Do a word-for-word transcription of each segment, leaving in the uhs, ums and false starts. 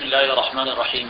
اللہ الرحمن الرحیم.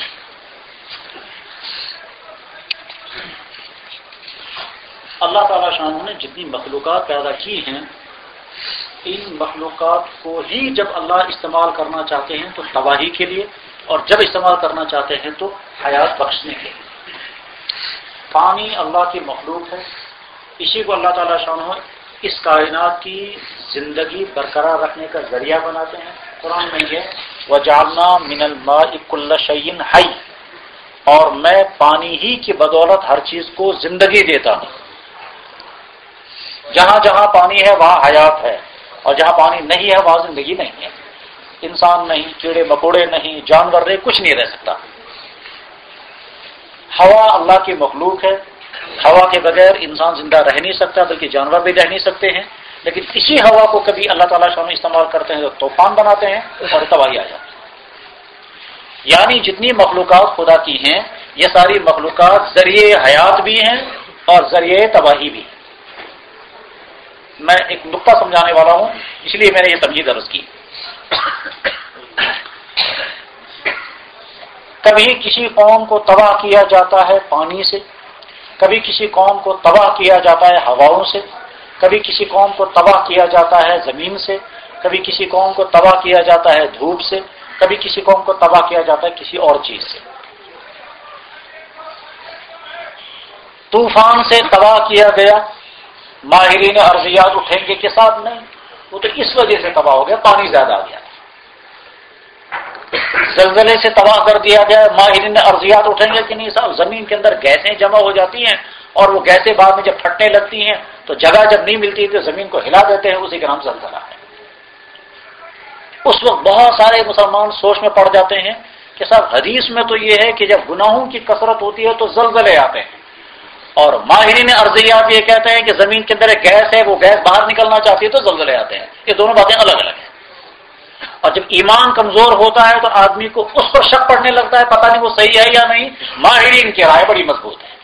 اللہ تعالیٰ شان نے جتنی مخلوقات پیدا کی ہیں، ان مخلوقات کو ہی جب اللہ استعمال کرنا چاہتے ہیں تو تباہی کے لیے، اور جب استعمال کرنا چاہتے ہیں تو حیات بخشنے کے لیے. پانی اللہ کی مخلوق ہے، اسی کو اللہ تعالیٰ شان اس کائنات کی زندگی برقرار رکھنے کا ذریعہ بناتے ہیں. قرآن میں یہ وَجَعَلْنَا مِنَ الْمَاءِ كُلَّ شَيْءٍ حَيٍّ، اور میں پانی ہی کی بدولت ہر چیز کو زندگی دیتا ہوں. جہاں جہاں پانی ہے وہاں حیات ہے، اور جہاں پانی نہیں ہے وہاں زندگی نہیں ہے. انسان نہیں، کیڑے مکوڑے نہیں، جانور نہیں، کچھ نہیں رہ سکتا. ہوا اللہ کی مخلوق ہے، ہوا کے بغیر انسان زندہ رہ نہیں سکتا، بلکہ جانور بھی رہ نہیں سکتے ہیں. لیکن اسی ہوا کو کبھی اللہ تعالیٰ شان استعمال کرتے ہیں تو طوفان بناتے ہیں اور تباہی آ جاتی ہے. یعنی جتنی مخلوقات خدا کی ہیں یہ ساری مخلوقات ذریعے حیات بھی ہیں اور ذریعے تباہی بھی. میں ایک نقطہ سمجھانے والا ہوں، اس لیے میں نے یہ تمہید عرض کی. کبھی کسی قوم کو تباہ کیا جاتا ہے پانی سے، کبھی کسی قوم کو تباہ کیا جاتا ہے ہواؤں سے، کبھی کسی قوم کو تباہ کیا جاتا ہے زمین سے، کبھی کسی قوم کو تباہ کیا جاتا ہے دھوپ سے، کبھی کسی قوم کو تباہ کیا جاتا ہے کسی اور چیز سے. طوفان سے تباہ کیا گیا، ماہرین ارضیات اٹھیں گے کہ صاحب نہیں، وہ تو اس وجہ سے تباہ ہو گیا پانی زیادہ آ گیا. زلزلے سے تباہ کر دیا گیا، ماہرین ارضیات اٹھیں گے کہ نہیں صاحب زمین کے اندر گیسیں جمع ہو جاتی ہیں اور وہ گیسیں بعد میں جب پھٹنے لگتی ہیں تو جگہ جب نہیں ملتی تو زمین کو ہلا دیتے ہیں، اسی کا نام زلزلہ ہے. اس وقت بہت سارے مسلمان سوچ میں پڑ جاتے ہیں کہ صاحب حدیث میں تو یہ ہے کہ جب گناہوں کی کثرت ہوتی ہے تو زلزلے آتے ہیں، اور ماہرین ارضیات یہ کہتے ہیں کہ زمین کے اندر ایک گیس ہے، وہ گیس باہر نکلنا چاہتی ہے تو زلزلے آتے ہیں. یہ دونوں باتیں الگ الگ ہیں. اور جب ایمان کمزور ہوتا ہے تو آدمی کو اس پر شک پڑنے لگتا ہے، پتہ نہیں وہ صحیح ہے یا نہیں. ماہرین کی رائے بڑی مضبوط ہے.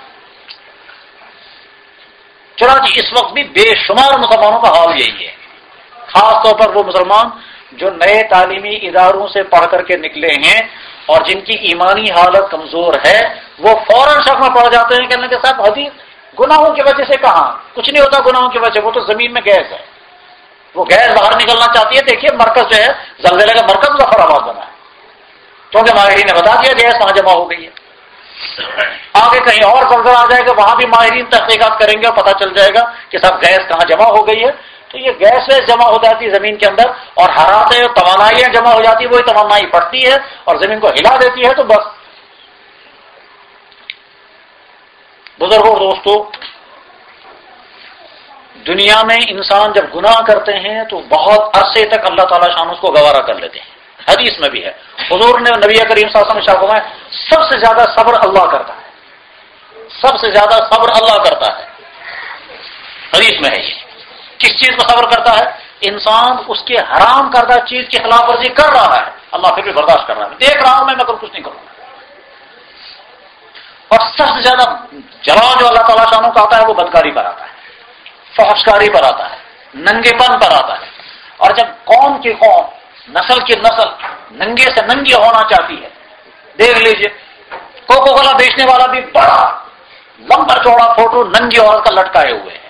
چنانچہ اس وقت بھی بے شمار مسلمانوں کا حال یہی ہے، خاص طور پر وہ مسلمان جو نئے تعلیمی اداروں سے پڑھ کر کے نکلے ہیں اور جن کی ایمانی حالت کمزور ہے، وہ فوراً شک میں پڑ جاتے ہیں کہنے کے ساتھ حدیث گناہوں کی وجہ سے کہاں، کچھ نہیں ہوتا گناہوں کی وجہ، وہ تو زمین میں گیس ہے، وہ گیس باہر نکلنا چاہتی ہے. دیکھیے مرکز جو ہے زلزلے کا مرکز ظفر آباد بنا ہے، کیونکہ ماہرین نے بتا دیا گیس وہاں جمع ہو گئی ہے. آگے کہیں اور زلزلہ آ جائے گا، وہاں بھی ماہرین تحقیقات کریں گے اور پتہ چل جائے گا کہ صاحب گیس کہاں جمع ہو گئی ہے. تو یہ گیس ویس جمع ہو جاتی ہے زمین کے اندر، اور حرارتیں اور توانائیاں جمع ہو جاتی ہے، وہی توانائی پڑتی ہے اور زمین کو ہلا دیتی ہے. تو بس بزرگوں دوستو، دنیا میں انسان جب گناہ کرتے ہیں تو بہت عرصے تک اللہ تعالیٰ شان اس کو گوارا کر لیتے ہیں. حدیث میں بھی ہے، حضور نے نبی کریم صلی اللہ علیہ وسلم نے سب سے زیادہ صبر اللہ کرتا ہے، سب سے زیادہ صبر اللہ کرتا ہے. حدیث میں ہے یہ. کس چیز کو صبر کرتا ہے؟ انسان اس کے حرام کردہ چیز کی خلاف ورزی کر رہا ہے، اللہ پھر بھی برداشت کر رہا ہے، دیکھ رہا ہوں میں مگر کچھ نہیں کروں گا. اور سب سے زیادہ جلال جو اللہ تعالیٰ شانوں کا آتا ہے وہ بدکاری پر آتا ہے، فحشکاری پر آتا ہے، ننگے پن پر آتا ہے. اور جب قوم کی قوم، نسل کی نسل ننگے سے ننگی ہونا چاہتی ہے، دیکھ لیجئے کوکو کولا بیچنے والا بھی بڑا لمبا چوڑا فوٹو ننگی عورت کا لٹکائے ہوئے ہے،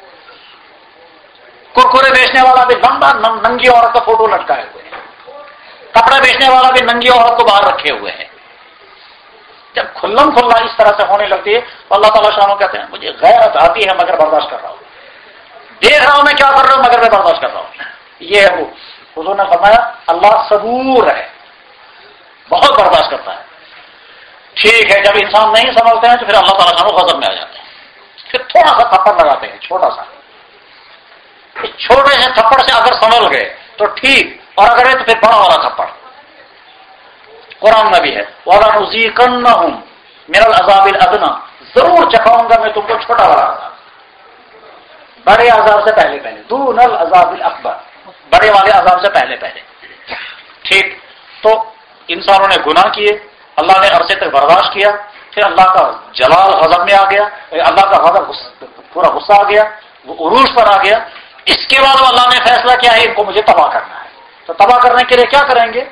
کرکرے بیچنے والا بھی لمبا ننگی عورت کا فوٹو لٹکائے ہوئے ہیں، کپڑے بیچنے والا بھی ننگی عورت کو باہر رکھے ہوئے ہیں. جب کھلم کھلا اس طرح سے ہونے لگتی ہے تو اللہ تعالیٰ شانوں کہتے ہیں مجھے غیرت آتی ہے مگر برداشت کر رہا ہوں، دیکھ رہا ہوں میں کیا کر رہا ہوں مگر میں برداشت کر رہا ہوں. یہ ہے وہ. حضور نے فرمایا اللہ صبور ہے، بہت برداشت کرتا ہے. ٹھیک ہے، جب انسان نہیں سنبھلتے ہیں تو پھر اللہ تعالیٰ شانوں غضب میں آ جاتے ہیں، پھر تھوڑا سا تھپڑ لگاتے ہیں، چھوٹا سا. چھوٹے سے تھپڑ سے اگر سنبھل گئے تو ٹھیک، اور اگر ہے تو پھر بڑا والا تھپڑ. قرآن میں بھی ہے وَلَنُذِيقَنَّهُمْ مِنَ الْعَذَابِ الْأَدْنَىٰ، ضرور چکھاؤں گا میں تم کو چھوٹا والا عذاب، بڑے عذاب سے پہلے پہلے، دون العذاب الاکبر، بڑے والے عذاب سے پہلے پہلے. ٹھیک، تو انسانوں نے گناہ کیے، اللہ نے عرصے تک برداشت کیا، پھر اللہ کا جلال غضب میں آ گیا، اللہ کا غضب پورا غصہ آ گیا، وہ عروج پر آ گیا. اس کے بعد اللہ نے فیصلہ کیا ہے ان کو مجھے تباہ کرنا ہے. تو تباہ کرنے کے لیے کیا کریں گے؟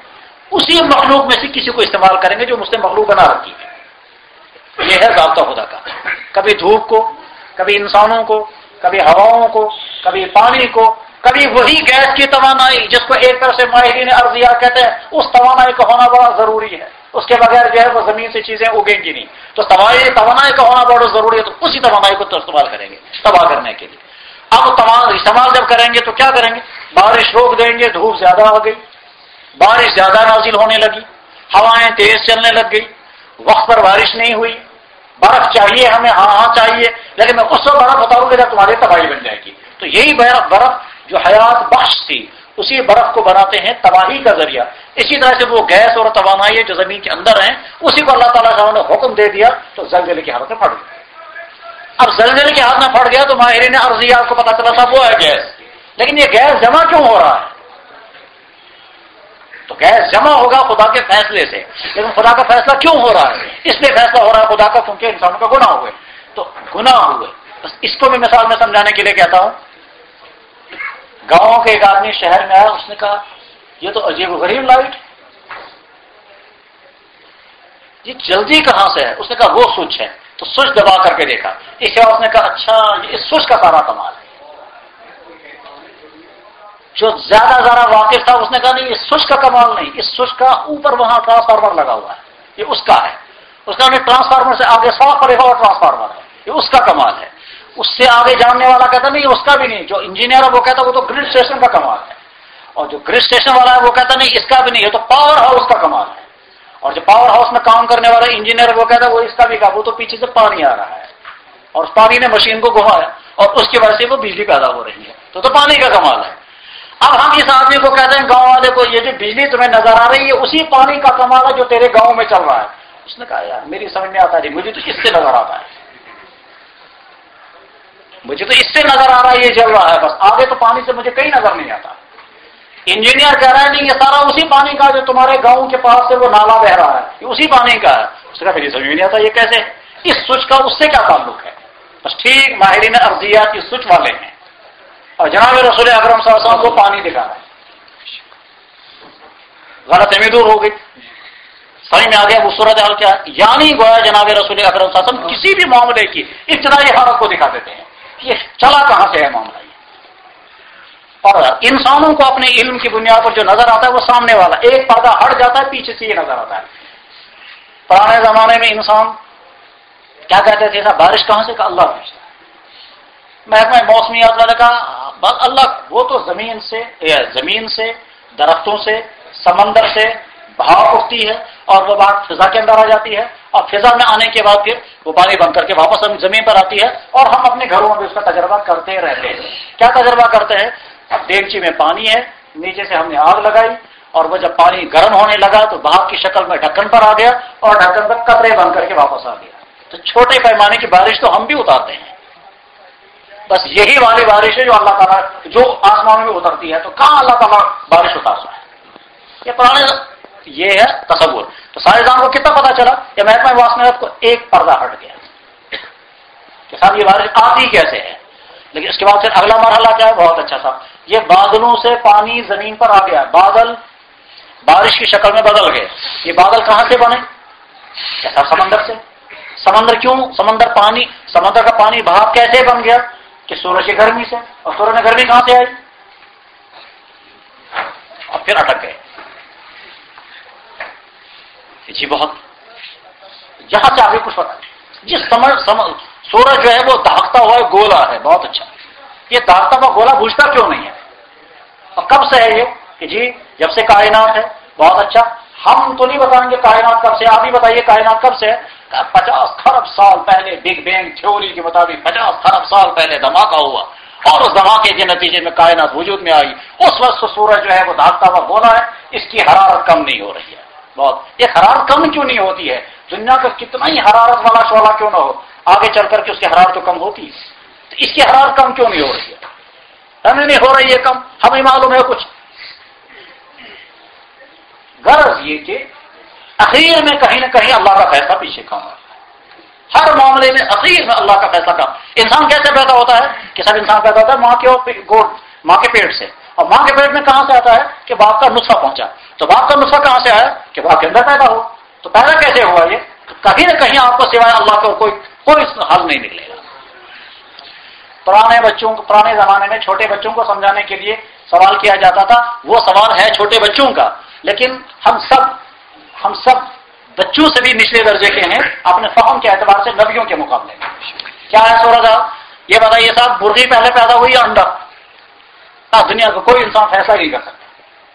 اسی مخلوق میں سے کسی کو استعمال کریں گے جو مجھ سے مخلوق بنا رکھی ہے. یہ ہے ضابطہ خدا کا. کبھی دھوپ کو، کبھی انسانوں کو، کبھی ہواؤں کو، کبھی پانی کو، کبھی وہی گیس کی توانائی جس کو ایک طرح سے ماہرین ارضیہ کہتے ہیں، اس توانائی کا ہونا بڑا ضروری ہے. اس کے بغیر جو ہے وہ زمین سے چیزیں اگیں گی نہیں. تو توانائی کا ہونا بڑا ضروری ہے، تو اسی توانائی کو تو استعمال کریں گے تباہ کرنے کے لیے. اب استعمال جب کریں گے تو کیا کریں گے؟ بارش روک دیں گے، دھوپ زیادہ ہو گئی، بارش زیادہ نازل ہونے لگی، ہوائیں تیز چلنے لگ گئی، وقت پر بارش نہیں ہوئی. برف چاہیے ہمیں، ہاں ہاں چاہیے، لیکن میں اس وقت برف بتاؤں گا جب تمہاری تباہی بن جائے گی. تو یہی برف جو حیات بخش تھی، اسی برف کو بناتے ہیں تباہی کا ذریعہ. اسی طرح سے وہ گیس اور توانائی جو زمین کے اندر ہیں، اسی کو اللہ تعالیٰ نے حکم دے دیا تو زلزلے کی حالت میں پھٹ گیا. اب زلزلے کی حالت میں پھٹ گیا تو ماہرین ارضیات کو پتا چلا تھا وہ ہے گیس. لیکن یہ گیس جمع کیوں ہو رہا ہے؟ تو گیس جمع ہوگا خدا کے فیصلے سے. لیکن خدا کا فیصلہ کیوں ہو رہا ہے؟ اس لیے فیصلہ ہو رہا ہے خدا کا کیونکہ انسانوں کا گناہ ہوئے. تو گناہ ہوئے، بس اس کو میں مثال میں سمجھانے کے لیے کہتا ہوں. گاؤں کے ایک آدمی شہر میں آیا، اس نے کہا یہ تو عجیب و غریب لائٹ، یہ جلدی کہاں سے ہے؟ اس نے کہا وہ سوئچ ہے. تو سوئچ دبا کر کے دیکھا، اس کے بعد اس نے کہا اچھا یہ اس سوئچ کا سارا کمال ہے. جو زیادہ زیادہ واقف تھا اس نے کہا نہیں یہ سوئچ کا کمال نہیں، اس سوئچ کا اوپر وہاں ٹرانسفارمر لگا ہوا ہے، یہ اس کا ہے. اس کا ٹرانسفارمر سے آگے سو پڑے ہوا ٹرانسفارمر ہے، یہ اس کا کمال ہے. اس سے آگے جاننے والا کہتا نہیں اس کا بھی نہیں. جو انجینئر ہے وہ کہتا وہ تو گرڈ اسٹیشن کا کمال ہے. اور جو گرڈ اسٹیشن والا ہے وہ کہتا نہیں اس کا بھی نہیں، یہ تو پاور ہاؤس کا کمال ہے. اور جو پاور ہاؤس میں کام کرنے والا انجینئر ہے وہ کہتا ہے وہ اس کا بھی کہا وہ تو پیچھے سے پانی آ رہا ہے اور اس پانی نے مشین کو گھمایا اور اس کی وجہ سے وہ بجلی پیدا ہو رہی ہے، تو تو پانی کا کمال ہے. اب ہم اس آدمی کو کہتے ہیں گاؤں والے کو یہ جو بجلی تمہیں نظر آ رہی ہے اسی پانی کا کمال ہے جو تیرے گاؤں میں چل رہا ہے. اس نے کہا یار میری سمجھ میں آتا نہیں، مجھے تو اس سے نظر آتا ہے، مجھے تو اس سے نظر آ رہا ہے یہ جل رہا ہے، بس آگے تو پانی سے مجھے کہیں نظر نہیں آتا. انجینئر کہہ رہا ہے نہیں یہ سارا اسی پانی کا جو تمہارے گاؤں کے پاس سے وہ نالا بہ رہا ہے یہ اسی پانی کا ہے. اس کا میری سمجھ نہیں آتا یہ کیسے، اس سوئچ کا اس سے کیا تعلق ہے؟ بس ٹھیک ماہرین ارضیات کی سوئچ والے ہیں اور جناب رسول اکرم صلی اللہ علیہ وسلم کو پانی دکھا رہا ہے. غلط فہمی دور ہو گئی، سمجھ میں آ گیا وہ صورت حال کیا ہے. یعنی گویا جناب رسول اکرم صلی اللہ علیہ وسلم کسی بھی معاملے کی ابتدائی حالت کو دکھا دیتے ہیں، یہ چلا کہاں سے ہے معاملہ. اور انسانوں کو اپنے علم کی بنیاد پر جو نظر آتا ہے وہ سامنے والا، ایک پردہ ہٹ جاتا ہے پیچھے سے یہ نظر آتا ہے. پرانے زمانے میں انسان کیا کہتے تھے بارش کہاں سے؟ کہ اللہ بھیجتا ہے. محکمہ موسمیات والے کا بس اللہ وہ تو زمین سے زمین سے درختوں سے سمندر سے بہاؤ اٹھتی ہے اور وہ بات فضا کے اندر آ جاتی ہے اور فضا میں آنے کے بعد پھر وہ پانی بن کر کے واپس ہم زمین پر آتی ہے اور ہم اپنے گھروں میں اس کا تجربہ کرتے رہتے ہیں. کیا تجربہ کرتے ہیں؟ اب دیگچی میں پانی ہے، نیچے سے ہم نے آگ لگائی اور وہ جب پانی گرم ہونے لگا تو بھاپ کی شکل میں ڈھکن پر آ گیا اور ڈھکن پر قطرے بن کر کے واپس آ گیا. تو چھوٹے پیمانے کی بارش تو ہم بھی اتارتے ہیں، بس یہی والی بارش ہے جو اللہ تعالیٰ جو آسمانوں میں اترتی ہے. تو کہاں اللہ تعالیٰ بارش اتارتا ہے؟ یہ پرانے یہ ہے تصور. تو سائنسدان کو کتنا پتا چلا کہ محکمہ موسمیات کو ایک پردہ ہٹ گیا کہ صاحب یہ بارش آتی کیسے ہے. لیکن اس کے بعد پھر اگلا مرحلہ کیا ہے؟ بہت اچھا تھا، یہ بادلوں سے پانی زمین پر آ گیا، بادل بارش کی شکل میں بدل گئے. یہ بادل کہاں سے بنے؟ کیسا؟ سمندر سے. سمندر کیوں؟ سمندر پانی سمندر کا پانی بھاپ کیسے بن گیا؟ کہ سورج کی گرمی سے. اور سورج میں گرمی کہاں سے آئی؟ اور پھر اٹک گئے. جی بہت یہاں سے آگے کچھ پتا نہیں. جس سمجھ سورج جو ہے وہ دھاکتا ہوا ہے گولا ہے، بہت اچھا. یہ دھاکتا ہوا گولا بوجھتا کیوں نہیں ہے؟ اور کب سے ہے یہ؟ کہ جی جب سے کائنات ہے. بہت اچھا. ہم تو نہیں بتائیں گے کائنات کب سے، آپ ہی بتائیے کائنات کب سے ہے. پچاس خرب سال پہلے بگ بینگ تھیوری کے مطابق پچاس خرب سال پہلے دھماکہ ہوا اور اس دھماکے کے نتیجے میں کائنات وجود میں آئی. اس وقت سورج جو ہے وہ دھاکتا ہوا گولا ہے، اس کی حرارت کم نہیں ہو رہی ہے. بہت یہ حرارت کم کیوں نہیں ہوتی ہے؟ دنیا کا کتنا ہی حرارت والا شعلہ کیوں نہ ہو، آگے چل کر کے اس کی حرارت تو کم ہوتی ہے. تو اس کی حرارت کم کیوں نہیں ہو رہی ہے؟ ہمیں نہیں ہو رہی ہے کم، ہمیں معلوم ہے کچھ. غرض یہ کہ اخیر میں کہیں نہ کہیں اللہ کا فیصلہ پیچھے کام ہے. ہر معاملے میں اخیر میں اللہ کا فیصلہ کام. انسان کیسے پیدا ہوتا ہے؟ کہ سب انسان پیدا ہوتا ہے ماں کے گود ماں کے پیٹ سے. اور ماں کے پیٹ میں کہاں سے آتا ہے کہ باپ کا نطفہ پہنچا، تو باپ کا نطفہ کہاں سے آیا کہ باپ کے اندر پیدا ہو، تو پیدا کیسے ہوا یہ؟ کہیں نہ کہیں آپ کو سوائے اللہ کو کوئی کوئی حل نہیں نکلے گا۔ پرانے بچوں کو پرانے زمانے میں چھوٹے بچوں کو سمجھانے کے لیے سوال کیا جاتا تھا، وہ سوال ہے چھوٹے بچوں کا، لیکن ہم سب ہم سب بچوں سے بھی نچلے درجے کے ہیں اپنے فہم کے اعتبار سے نبیوں کے مقابلے میں۔ کیا ہے سورج صاحب؟ یہ بتائیے صاحب، مرغی پہلے پیدا ہوئی یا انڈا؟ دنیا کا کوئی انسان فیصلہ نہیں کر سکتا۔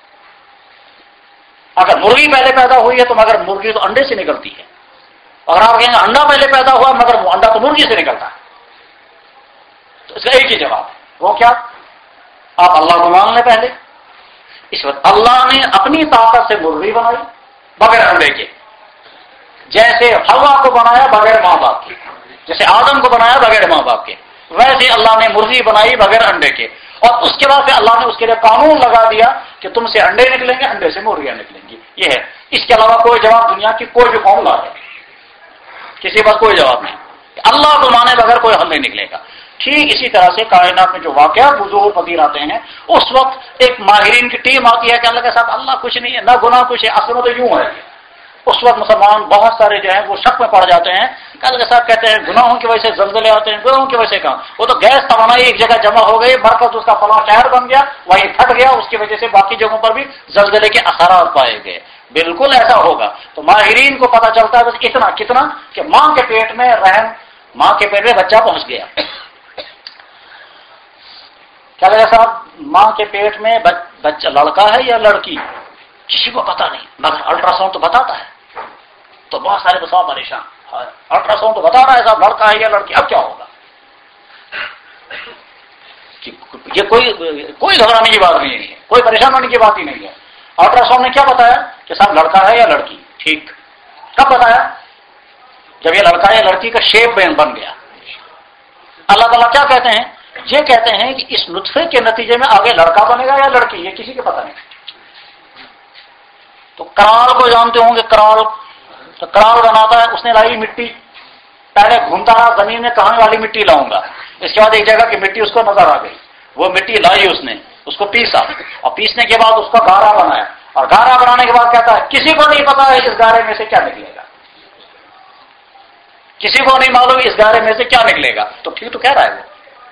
اگر مرغی پہلے پیدا ہوئی ہے تو مگر مرغی تو انڈے سے نکلتی ہے، اور آپ کہیں گے انڈا پہلے پیدا ہوا مگر انڈا تو مرغی سے نکلتا ہے، تو اس کا ایک ہی جواب ہے، وہ کیا؟ آپ اللہ کو مان لیں پہلے۔ اس وقت اللہ نے اپنی طاقت سے مرغی بنائی بغیر انڈے کے، جیسے حوا کو بنایا بغیر ماں باپ کے، جیسے آدم کو بنایا بغیر ماں باپ کے، ویسے اللہ نے مرغی بنائی بغیر انڈے کے، اور اس کے بعد پھر اللہ نے اس کے لیے قانون لگا دیا کہ تم سے انڈے نکلیں گے، انڈے سے مرغیاں نکلیں گی۔ یہ ہے، اس کے علاوہ کوئی جواب دنیا کی کوئی بھی قوم لا ہے، کسی پر کوئی جواب نہیں، اللہ کو مانے بغیر کوئی حل نہیں نکلے گا۔ ٹھیک اسی طرح سے کائنات میں جو واقعات ظہور پذیر آتے ہیں، اس وقت ایک ماہرین کی ٹیم آتی ہے کہ اللہ کے ساتھ اللہ کچھ نہیں ہے، نہ گناہ کچھ ہے، اصل میں تو یوں ہے۔ اس وقت مسلمان بہت سارے جو ہیں وہ شک میں پڑ جاتے ہیں کہ اللہ کے ساتھ کہتے ہیں گناہوں کی وجہ سے زلزلے آتے ہیں، گناہوں کی وجہ سے کہاں؟ وہ تو گیس توانائی ایک جگہ جمع ہو گئی، مرکز اس کا فلاں شہر بن گیا، وہیں پھٹ گیا، اس کی وجہ سے باقی جگہوں پر بھی زلزلے کے اثرات پائے گئے۔ بالکل ایسا ہوگا۔ تو ماہرین کو پتہ چلتا ہے بس اتنا کتنا کہ ماں کے پیٹ میں رحم، ماں کے پیٹ میں بچہ پہنچ گیا۔ کیا لگا صاحب؟ ماں کے پیٹ میں بچہ لڑکا ہے یا لڑکی؟ کسی کو پتا نہیں، مگر الٹرا ساؤنڈ تو بتاتا ہے، تو بہت سارے تو سب پریشان، الٹرا ساؤنڈ تو بتا رہا ہے صاحب لڑکا ہے یا لڑکی، اب کیا ہوگا؟ یہ کوئی کوئی گھبرانے کی بات نہیں ہے، کوئی پریشان ہونے کی بات ہی نہیں ہے۔ الٹرا ساؤنڈ نے کیا بتایا کہ صاحب لڑکا ہے یا لڑکی؟ ٹھیک، کب بتایا؟ جب یہ لڑکا یا لڑکی کا شیپ بن گیا۔ اللہ تعالیٰ کیا کہتے ہیں؟ یہ کہتے ہیں کہ اس نطفے کے نتیجے میں آگے لڑکا بنے گا یا لڑکی، یہ کسی کے پتہ نہیں۔ تو کرال کو جانتے ہوں گے، کرال تو کرال بناتا ہے، اس نے لائی مٹی، پہلے گھومتا رہا زمین میں کہاں والی مٹی لاؤں گا، اس کے بعد ایک جگہ کی مٹی اس کو نظر آ گئی، وہ مٹی لائی اس نے، اس کو پیسا، اور پیسنے کے بعد اس کا گارا بنایا، اور گارا بنانے کے بعد کہتا ہے کسی کو نہیں پتا ہے اس گارے میں سے کیا نکلے گا، کسی کو نہیں معلوم اس گارے میں سے کیا نکلے گا۔ تو ٹھیک تو کہہ رہا ہے وہ۔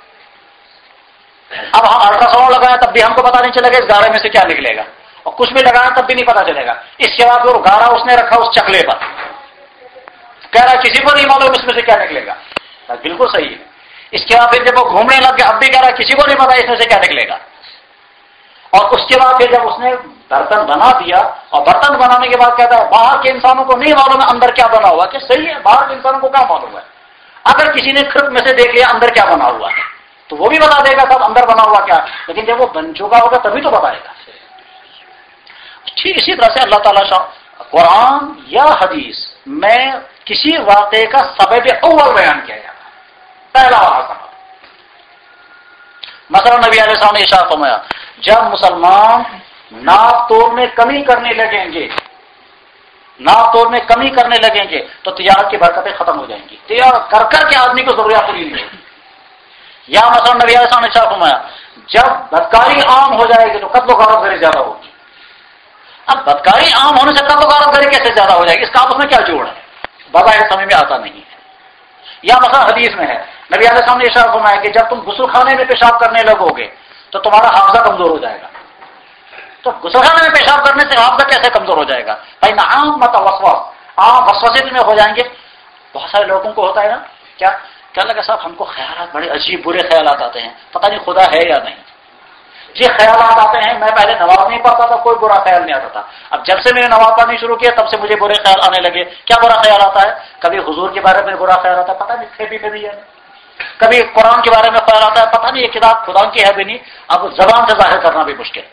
اب ہم الٹرا ساؤنڈ لگائیں تب بھی ہم کو پتا نہیں چلے گا اس گارے میں سے کیا نکلے گا، اور کچھ بھی لگانا تب بھی نہیں پتا چلے گا۔ اس کے بعد وہ گارا اس نے رکھا اس چکلے پر، کہہ رہا ہے کسی کو نہیں معلوم اس میں سے کیا نکلے گا، بالکل صحیح ہے۔ اس کے بعد پھر جب وہ گھومنے لگ گیا اب بھی کہہ رہا ہے کسی کو نہیں پتا اس میں سے کیا نکلے گا، اور اس کے بعد پھر جب اس نے برتن بنا دیا، اور برتن بنانے کے بعد کہتا ہے باہر کے انسانوں کو نہیں معلوم ہے اندر کیا بنا ہوا، کہ صحیح ہے باہر کے انسانوں کو کیا معلوم ہے، اگر کسی نے کھرک میں سے دیکھ لیا اندر کیا بنا ہوا ہے تو وہ بھی بتا دے گا صاحب اندر بنا ہوا کیا، لیکن جب وہ بن چکا ہوگا تبھی تو بتائے گا۔ ٹھیک اسی طرح سے اللہ تعالیٰ شاہ قرآن یا حدیث میں کسی واقعے کا سبب اول بیان کیا جاتا ہے، پہلا والا سبب۔ مثلا نبی علیہ السلام نے ارشاد فرمایا جب مسلمان ناپ توڑ میں کمی کرنے لگیں گے ناپ توڑ میں کمی کرنے لگیں گے تو تجارت کی برکتیں ختم ہو جائیں گی، تجارت کر کر کے آدمی کو ضروریات پوری نہیں ہوگی۔ یا مثلا نبی علیہ السلام نے ارشاد فرمایا جب بدکاری عام ہو جائے گی تو قتل و غارت گری زیادہ ہوگی۔ اب بدکاری عام ہونے سے قتل و غارت گری کیسے زیادہ ہو جائے گی، اس کا آپس میں کیا جوڑ ہے، بظاہر سمجھ میں آتا نہیں ہے۔ یا مثلا حدیث میں ہے نبی علیہ السلام نے ارشاد فرمایا کہ جب تم غسل خانے میں پیشاب کرنے لگو گے تو تمہارا حافظہ کمزور ہو جائے گا۔ تو غسل خانے میں پیشاب کرنے سے حافظہ کیسے کمزور ہو جائے گا؟ بھائی عام مت وسوس، عام وسوسے میں ہو جائیں گے۔ بہت سارے لوگوں کو ہوتا ہے نا کیا کیا لگا صاحب ہم کو خیالات بڑے عجیب برے خیالات آتے ہیں، پتہ نہیں خدا ہے یا نہیں، یہ خیالات آتے ہیں۔ میں پہلے نماز نہیں پڑھتا تھا کوئی برا خیال نہیں آتا تھا، اب جب سے میں نے نماز پڑھنی شروع کیا تب سے مجھے برے خیال آنے لگے۔ کیا برا خیال آتا ہے؟ کبھی حضور کے بارے میں برا خیال آتا ہے، پتہ نہیں تھے بھی کبھی ہے، کبھی قرآن کے بارے میں خیال آتا ہے، پتہ نہیں یہ کتاب خدا کی ہے بھی نہیں، اب زبان سے ظاہر کرنا بھی مشکل،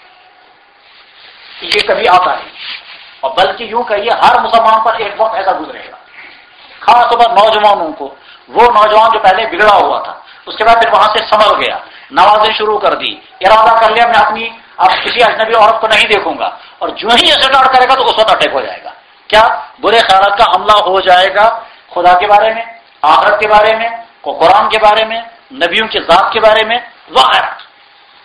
یہ کبھی آتا ہے۔ اور بلکہ یوں کہیے ہر مسلمان پر ایک وقت ایسا گزرے گا، خاص طور پر نوجوانوں کو، وہ نوجوان جو پہلے بگڑا ہوا تھا اس کے بعد پھر وہاں سے سنبھل گیا، نمازیں شروع کر دی، ارادہ کر لیا میں اپنی اب کسی اجنبی عورت کو نہیں دیکھوں گا، اور جو ہی اسٹارٹ کرے گا تو اس وقت اٹیک ہو جائے گا۔ کیا برے خیالات کا حملہ ہو جائے گا خدا کے بارے میں، آخرت کے بارے میں، قرآن کے بارے میں، نبیوں کی ذات کے بارے میں وغیرہ۔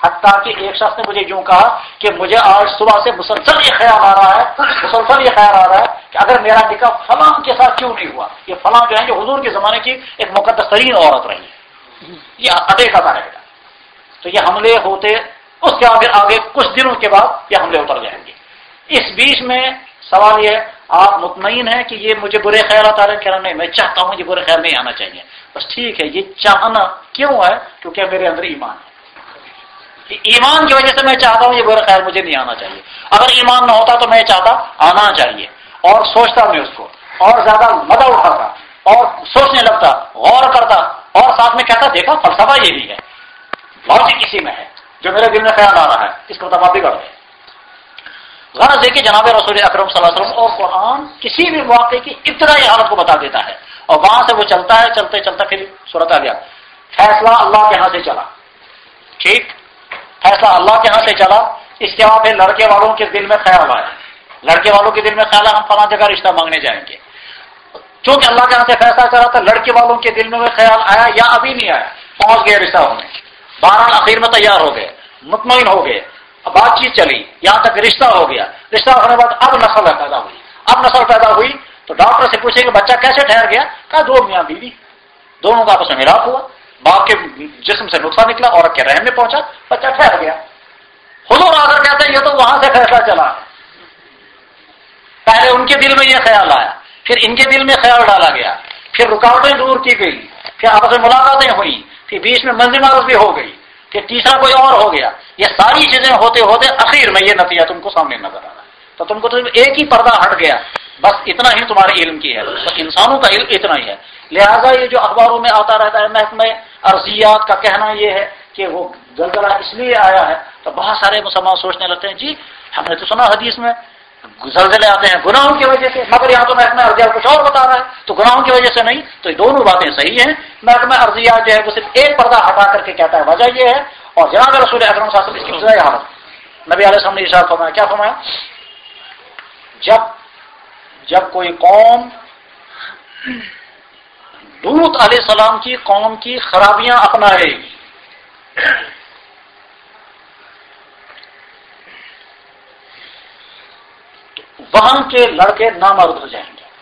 حتیٰ کہ ایک شخص نے مجھے یوں کہا کہ مجھے آج صبح سے مسلسل یہ خیال آ رہا ہے مسلسل یہ خیال آ رہا ہے کہ اگر میرا نکاح فلاں کے ساتھ کیوں نہیں ہوا. یہ فلاں جو ہے جو حضور کے زمانے کی ایک مقدس ترین عورت رہی ہے, یہ اٹیک آتا رہے گا. تو یہ حملے ہوتے اس کے آگے آگے کچھ دنوں کے بعد یہ حملے اتر جائیں گے. اس بیچ میں سوال یہ ہے آپ مطمئن ہیں کہ یہ مجھے برے خیالات آ رہے ہیں؟ کہنا نہیں, میں چاہتا ہوں یہ برے خیال نہیں آنا چاہیے. بس ٹھیک ہے, یہ چاہنا کیوں ہے؟ کیونکہ میرے اندر ایمان ہے. ایمان کی وجہ سے میں چاہتا ہوں یہ برا خیال مجھے نہیں آنا چاہیے. اگر ایمان نہ ہوتا تو میں چاہتا آنا چاہیے, اور سوچتا میں اس کو اور زیادہ مزہ اٹھاتا اور سوچنے لگتا, غور کرتا, اور ساتھ میں کہتا دیکھا فلسفہ یہی ہے, لاجک اسی میں ہے, جو میرے دل میں خیال آ رہا ہے اس کا مطابق بگڑ گئے. غرض ہے کہ جناب رسول اکرم صلی اللہ علیہ وسلم اور قرآن کسی بھی واقعے کی ابتدائی حالت کو بتا دیتا ہے, اور وہاں سے وہ چلتا ہے چلتے چلتا پھر صورت آ گیا. فیصلہ اللہ کے ہاں سے چلا, ٹھیک, فیصلہ اللہ کے ہاں سے چلا. اس کے بعد لڑکے والوں کے دل میں خیال آیا, لڑکے والوں کے دل میں خیال آیا ہم فلاں جگہ رشتہ مانگنے جائیں گے. چونکہ اللہ کے ہاں سے فیصلہ چلا تھا, لڑکے والوں کے دل میں خیال آیا یا ابھی نہیں آیا, پہنچ گئے رشتہ ہونے, بہرحال آخر میں تیار ہو گئے, مطمئن ہو گئے, بات چیت چلی, یہاں تک رشتہ ہو گیا. رشتہ ہونے کے بعد اب نسل پیدا ہوئی. اب نسل پیدا ہوئی تو ڈاکٹر سے پوچھے کہ بچہ کیسے ٹھہر گیا؟ کہا دو میاں بیوی دونوں کا آپس میں ملاپ ہوا, باپ کے جسم سے نطفہ نکلا, عورت کے رحم میں پہنچا, بچہ ٹھہر گیا. حضور آ کر کہتے ہیں یہ تو وہاں سے فیصلہ چلا. پہلے ان کے دل میں یہ خیال آیا, پھر ان کے دل میں خیال ڈالا گیا, پھر رکاوٹیں دور کی گئی, پھر آپس میں ملاقاتیں ہوئی, پھر بیچ میں منزل معروف بھی ہو گئی, پھر تیسرا کوئی اور ہو گیا. یہ ساری چیزیں ہوتے ہوتے اخیر میں یہ نتیجہ تم کو سامنے نظر آ رہا ہے. تو تم کو تو ایک ہی پردہ ہٹ گیا, بس اتنا ہی تمہارے علم کی ہے, بس انسانوں کا علم اتنا ہی ہے. لہذا یہ جو اخباروں میں آتا رہتا ہے محکمہ ارضیات کا کہنا یہ ہے کہ وہ زلزلہ اس لیے آیا ہے, تو بہت سارے مسلمان سوچنے لگتے ہیں جی ہم نے تو سنا حدیث میں زلزلے آتے ہیں گناہوں کی وجہ سے, مگر یہاں تو محکمہ ارضیات کچھ اور بتا رہا ہے, تو گناہوں کی وجہ سے نہیں. تو یہ دونوں باتیں صحیح ہیں. محکمہ ارضیات جو ہے وہ صرف ایک پردہ ہٹا کر کے کہتا ہے وجہ یہ ہے, اور جناب رسول اکرم صلی اللہ علیہ وسلم اس کی ابتدائی حالت نبی علیہ السلام نے ارشاد فرمایا, کیا فرمایا؟ جب جب کوئی قوم لوط علیہ السلام کی قوم کی خرابیاں اپنائے گی, وہاں کے لڑکے نامرد ہو جائیں گے.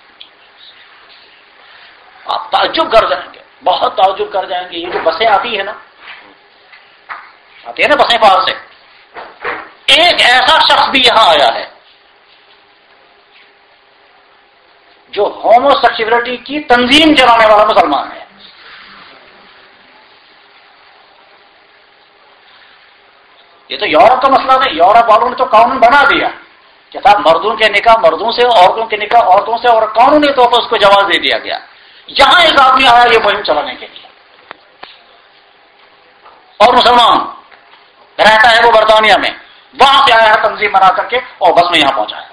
آپ تعجب کر جائیں گے, بہت تعجب کر جائیں گے. یہ جو بسیں آتی ہے نا, آتی ہے نا بسیں باہر سے, ایک ایسا شخص بھی یہاں آیا ہے جو ہومو سیکسولیٹی کی تنظیم چلانے والا مسلمان ہے. یہ تو یورپ کا مسئلہ نہیں, یورپ والوں نے تو قانون بنا دیا کہ صاحب مردوں کے نکاح مردوں سے, عورتوں کے نکاح عورتوں سے, اور قانونی طور پر اس کو جواز دے دیا گیا. یہاں ایک آدمی آیا یہ مہم چلانے کے لیے, اور مسلمان رہتا ہے وہ برطانیہ میں, وہاں سے آیا ہے تنظیم بنا کر کے اور بس میں یہاں پہنچا ہے.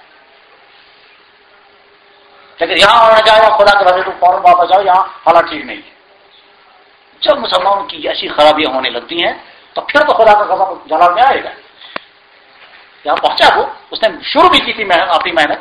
لیکن یہاں آنا چاہے خدا کے وجہ تو فوراً واپس جاؤ, یہاں حالات ٹھیک نہیں ہے. جب مسلمانوں کی ایسی خرابیاں ہونے لگتی ہیں تو پھر تو خدا کا غضب جلال میں آئے گا. یہاں پہنچا وہ, اس نے شروع بھی کی تھی اپنی محنت.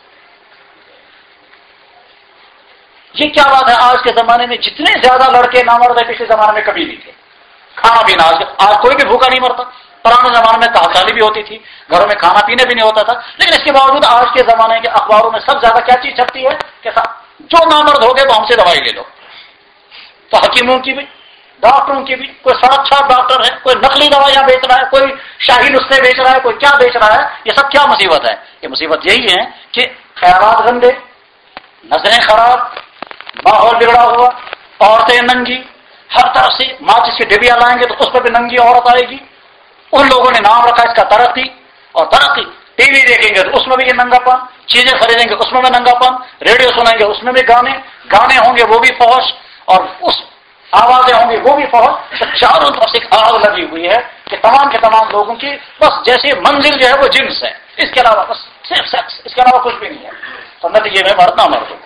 یہ کیا بات ہے, آج کے زمانے میں جتنے زیادہ لڑکے نامرد ہیں پچھلے زمانے میں کبھی نہیں تھے. کھانا پینا آج آج کوئی بھی بھوکا نہیں مرتا. پرانے زمانے میں تاحصالی بھی ہوتی تھی, گھروں میں کھانا پینے بھی نہیں ہوتا تھا, لیکن اس کے باوجود آج کے زمانے کے اخباروں میں سب زیادہ کیا چیز چھپتی ہے کہ جو نامرد ہو گئے تو ہم سے دوائی لے لو. تو حکیموں کی بھی, ڈاکٹروں کی بھی, کوئی سڑک چھاپ ڈاکٹر ہے, کوئی نقلی دوائیاں بیچ رہا ہے, کوئی شاہی نسخے بیچ رہا ہے, کوئی کیا بیچ رہا ہے. یہ سب کیا مصیبت ہے؟ یہ مصیبت یہی ہے کہ خیالات گندے, نظریں خراب, ماحول بگڑا ہوا, عورتیں ننگی, ہر طرف سے ماچس کی ڈبیا لائیں گے تو اس پر بھی ننگی عورت آئے گی. ان لوگوں نے نام رکھا اس کا ترقی, اور ترقی ٹی وی دیکھیں گے تو اس میں بھی یہ ننگا پن, چیزیں خریدیں گے اس میں بھی ننگا پن, ریڈیو سنیں گے اس میں بھی گانے, گانے ہوں گے وہ بھی فحش, اور اس آوازیں ہوں گی وہ بھی فحش. تو چاروں طرف سے ایک آگ لگی ہوئی ہے کہ تمام کے تمام لوگوں کی بس جیسے منزل جو ہے وہ جنس ہے, اس کے علاوہ بس صرف سیکس, اس کے علاوہ کچھ بھی نہیں ہے. تو نتیجے میں مرد نہ مرد.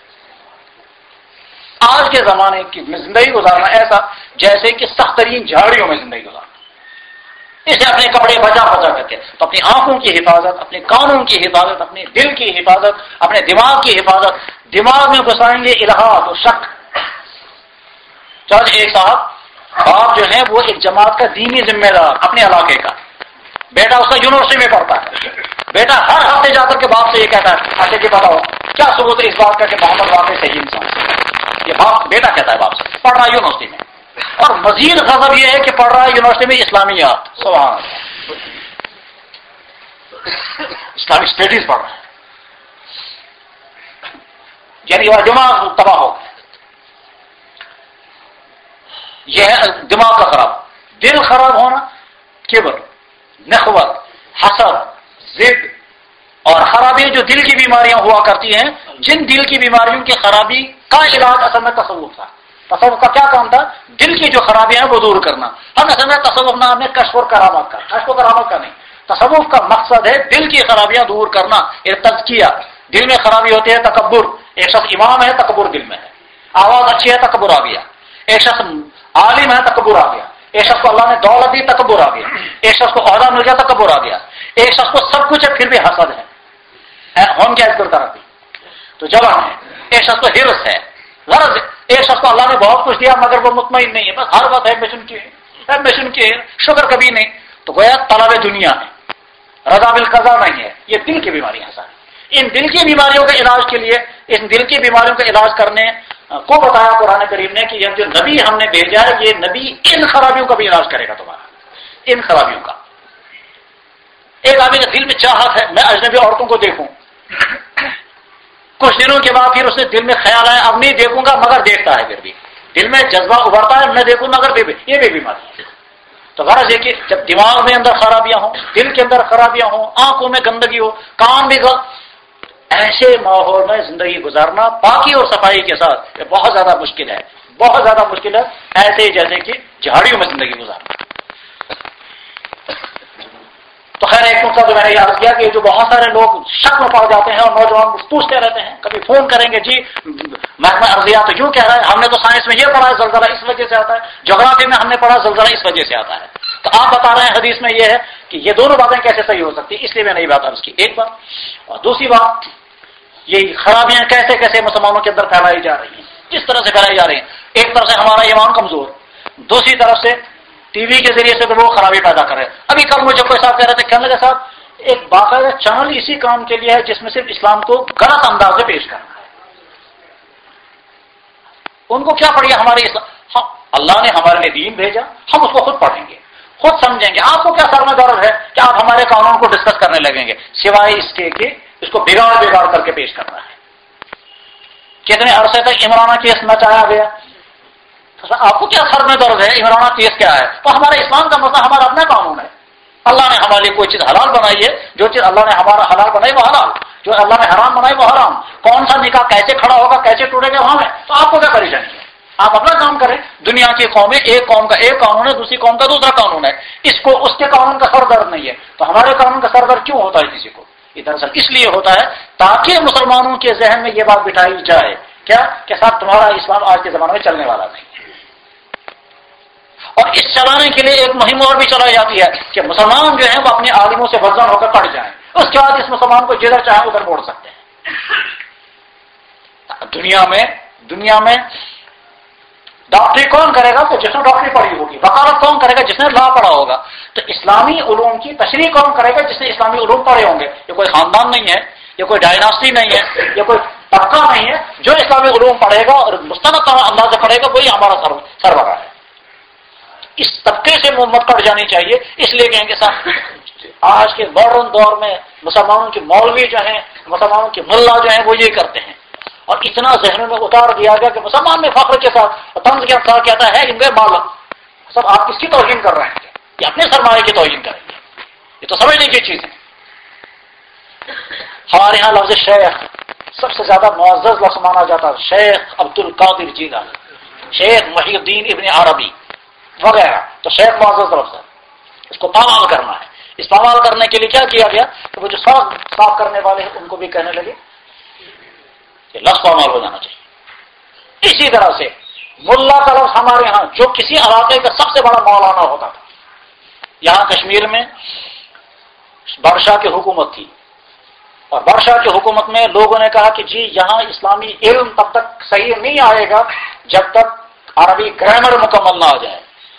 آج کے زمانے کی زندگی گزارنا ایسا جیسے کہ سخت ترین جھاڑیوں میں زندگی گزارنا. اسے اپنے کپڑے بچا بچا کر کے, تو اپنی آنکھوں کی حفاظت, اپنے کانوں کی حفاظت, اپنے دل کی حفاظت, اپنے دماغ کی حفاظت. دماغ میں گھسائیں گے الہات و شک. چل ایک صاحب باپ جو ہے وہ ایک جماعت کا دینی ذمہ دار اپنے علاقے کا، بیٹا اس کا یونیورسٹی میں پڑھتا ہے، بیٹا ہر ہفتے جا کر کے باپ سے یہ کہتا ہے اچھا جی بتاؤ کیا ثبوت ہے اس بات کا کہ محمد واقعی صحیح انسان ہے؟ یہ باپ بیٹا کہتا ہے باپ سے، پڑھ رہا ہے یونیورسٹی میں، اور مزید غضب یہ ہے کہ پڑھ رہا ہے یونیورسٹی میں اسلامیات، سبحان اللہ، اسلامک اسٹڈیز پڑھ رہا ہے، یعنی وہ دماغ تباہ ہو گیا۔ یہ ہے دماغ کا خراب، دل خراب ہونا، کبر، نخوت، حسد، ضد اور خرابی جو دل کی بیماریاں ہوا کرتی ہیں، جن دل کی بیماریوں کی خرابی کا علاج اصل میں تصوف تھا۔ تصوف کا کیا کام تھا؟ دل کی جو خرابیاں ہیں وہ دور کرنا۔ ہم اصل میں تصوف نام ہے کشف اور کرامت کا، کشف و کرامت کا نہیں، تصوف کا مقصد ہے دل کی خرابیاں دور کرنا، یہ تزکیہ۔ دل میں خرابی ہوتی ہے تکبر، ایک شخص امام ہے تکبر دل میں ہے، آواز اچھی ہے تکبر آ گیا، ایک شخص عالم ہے تکبر آ گیا، ایک شخص کو اللہ نے دولت دی تکبر آ گیا، ایک شخص کو عہدہ مل گیا تکبر آ گیا، ایک شخص کو سب کچھ ہے پھر بھی حسد ہے، ہم کیا کرتا رہتی تو جوان ہے، ایک شخص کو حرص ہے، غرض ہے، ایک شخص کو اللہ نے بہت کچھ دیا مگر وہ مطمئن نہیں ہے، بس ہر وقت ہے مشن کی ہے مشن کی ہے، شکر کبھی نہیں، تو گویا طلب دنیا ہے، رضا بالقضا نہیں ہے، یہ دل کی بیماری ہے ساری۔ ان دل کی بیماریوں کے علاج کے لیے، ان دل کی بیماریوں کا علاج کرنے کو بتایا قرآن کریم نے کہ یہ جو نبی ہم نے بھیجا ہے یہ نبی ان خرابیوں کا بھی علاج کرے گا تمہارا، ان خرابیوں کا۔ ایک آدمی کے دل میں چاہت ہے میں اجنبی عورتوں کو دیکھوں، کچھ دنوں کے بعد پھر اس نے دل میں خیال آیا اب نہیں دیکھوں گا مگر دیکھتا ہے، پھر بھی دل میں جذبہ ابھرتا ہے میں دیکھوں مگر بھی یہ بھی بیماری ہے۔ تو غرض ہے کہ جب دماغ میں اندر خرابیاں ہوں، دل کے اندر خرابیاں ہوں، آنکھوں میں گندگی ہو، کان بھی گل، ایسے ماحول میں زندگی گزارنا پاکی اور صفائی کے ساتھ یہ بہت زیادہ مشکل ہے، بہت زیادہ مشکل ہے، ایسے ہی جیسے کہ جھاڑیوں میں زندگی گزارنا۔ تو خیر ایک نقطہ جو میں نے یاد کیا کہ جو بہت سارے لوگ شک میں پڑ جاتے ہیں اور نوجوان پوچھتے رہتے ہیں، کبھی فون کریں گے جی محکمہ ارضیات تو یوں کہہ رہا ہے، ہم نے تو سائنس میں یہ پڑھا ہے زلزلہ اس وجہ سے آتا ہے، جغرافی میں ہم نے پڑھا زلزلہ اس وجہ سے آتا ہے، تو آپ بتا رہے ہیں حدیث میں یہ ہے کہ یہ دونوں باتیں کیسے صحیح ہو سکتی، اس لیے میں نہیں بات عرض کی، ایک بات۔ اور دوسری بات یہ خرابیاں کیسے کیسے مسلمانوں کے اندر پھیلائی جا رہی ہیں، کس طرح سے پھیلائی جا رہی ہیں، ایک طرف سے ہمارا ایمان کمزور، دوسری طرف سے ٹی وی کے ذریعے سے تو وہ خرابی پیدا کر رہے ہیں۔ ابھی کل مجھے کوئی صاحب کہہ رہے تھے، کہنے لگے صاحب ایک باقاعدہ چینل اسی کام کے لیے ہے جس میں صرف اسلام کو غلط انداز سے پیش کرنا ہے، ان کو کیا پڑھیا ہمارے اسلام، ہاں اللہ نے ہمارے لیے دین بھیجا، ہم اس کو خود پڑھیں گے خود سمجھیں گے، آپ کو کیا سر میں درد ہے کہ آپ ہمارے قانون کو ڈسکس کرنے لگیں گے سوائے اس کے کہ اس کو بگاڑ بگاڑ کر کے پیش کرنا ہے۔ کتنے عرصے تک عمرانہ کیس نچایا گیا، آپ کو کیا سر میں درد ہے عمرانہ کیس کیا ہے، تو ہمارے اسلام کا مسئلہ ہمارا اپنا قانون ہے، اللہ نے ہمارے لیے کوئی چیز حلال بنائی ہے، جو چیز اللہ نے ہمارا حلال بنائی وہ حلال، جو اللہ نے حرام بنائی وہ حرام، کون سا نکاح کیسے کھڑا ہوگا کیسے ٹوٹے گا وہاں میں، تو آپ کو کیا پریشانی ہے، آپ اپنا کام کریں۔ دنیا کی قومیں ایک قوم کا ایک قانون ہے، دوسری قوم کا دوسرا قانون ہے، اس کو اس کے قانون کا سر درد نہیں ہے، تو ہمارے قانون کا سر درد کیوں ہوتا ہے کسی کو؟ یہ دراصل اس لیے ہوتا ہے تاکہ مسلمانوں کے ذہن میں یہ بات بٹھائی جائے کیا کہ صاحب تمہارا اسلام آج کے زمانے میں چلنے والا نہیں ہے، اور اس چلانے کے لیے ایک مہم اور بھی چلائی جاتی ہے کہ مسلمان جو ہیں وہ اپنے عالموں سے وزن ہو کر کٹ جائیں، اس کے بعد اس مسلمان کو جدھر چاہیں ادھر موڑ سکتے ہیں۔ دنیا میں دنیا میں ڈاکٹری کون کرے گا؟ تو جس نے ڈاکٹری پڑھی ہوگی، وکالت کون کرے گا؟ جس نے لا پڑھا ہوگا، تو اسلامی علوم کی تشریح کون کرے گا؟ جس نے اسلامی علوم پڑھے ہوں گے۔ یہ کوئی خاندان نہیں ہے، یہ کوئی ڈائناسٹی نہیں ہے، یہ کوئی طبقہ نہیں ہے، جو اسلامی علوم پڑھے گا اور مستند انداز سے پڑھے گا وہی ہمارا سربراہ ہے۔ اس طبقے سے محمد کٹ جانی چاہیے، اس لیے کہیں گے صاحب آج کے ماڈرن دور میں مسلمانوں کے مولوی جو ہیں، مسلمانوں کے ملا جو ہیں وہ یہ کرتے ہیں، اور اتنا ذہنوں میں اتار دیا گیا کہ مسلمان میں فخر کے ساتھ طنز کے ساتھ کہتا ہے ان کے مال، سب آپ کس کی توہین کر رہے ہیں؟ یہ اپنے سرمایہ کی توہین کریں گے، یہ تو سمجھنے کی چیز ہے۔ ہمارے یہاں لفظ شیخ سب سے زیادہ معزز لفظ مانا جاتا ہے، شیخ عبد القادر جیلانی، شیخ محی الدین ابن عربی وغیرہ، تو شیخ معزز لفظ ہے، اس کو پامال کرنا ہے۔ اس پامال کرنے کے لیے کیا کیا گیا کہ وہ جو سڑک صاف کرنے والے ہیں ان کو بھی کہنے لگے کہ لفظ پامال ہو جانا چاہیے۔ اسی طرح سے ملا کا لفظ ہمارے ہاں جو کسی علاقے کا سب سے بڑا مولانا ہوتا تھا، یہاں کشمیر میں بادشاہ کی حکومت تھی، اور بادشاہ کی حکومت میں لوگوں نے کہا کہ جی یہاں اسلامی علم تب تک صحیح نہیں آئے گا جب تک عربی گرامر مکمل نہ آ جائے،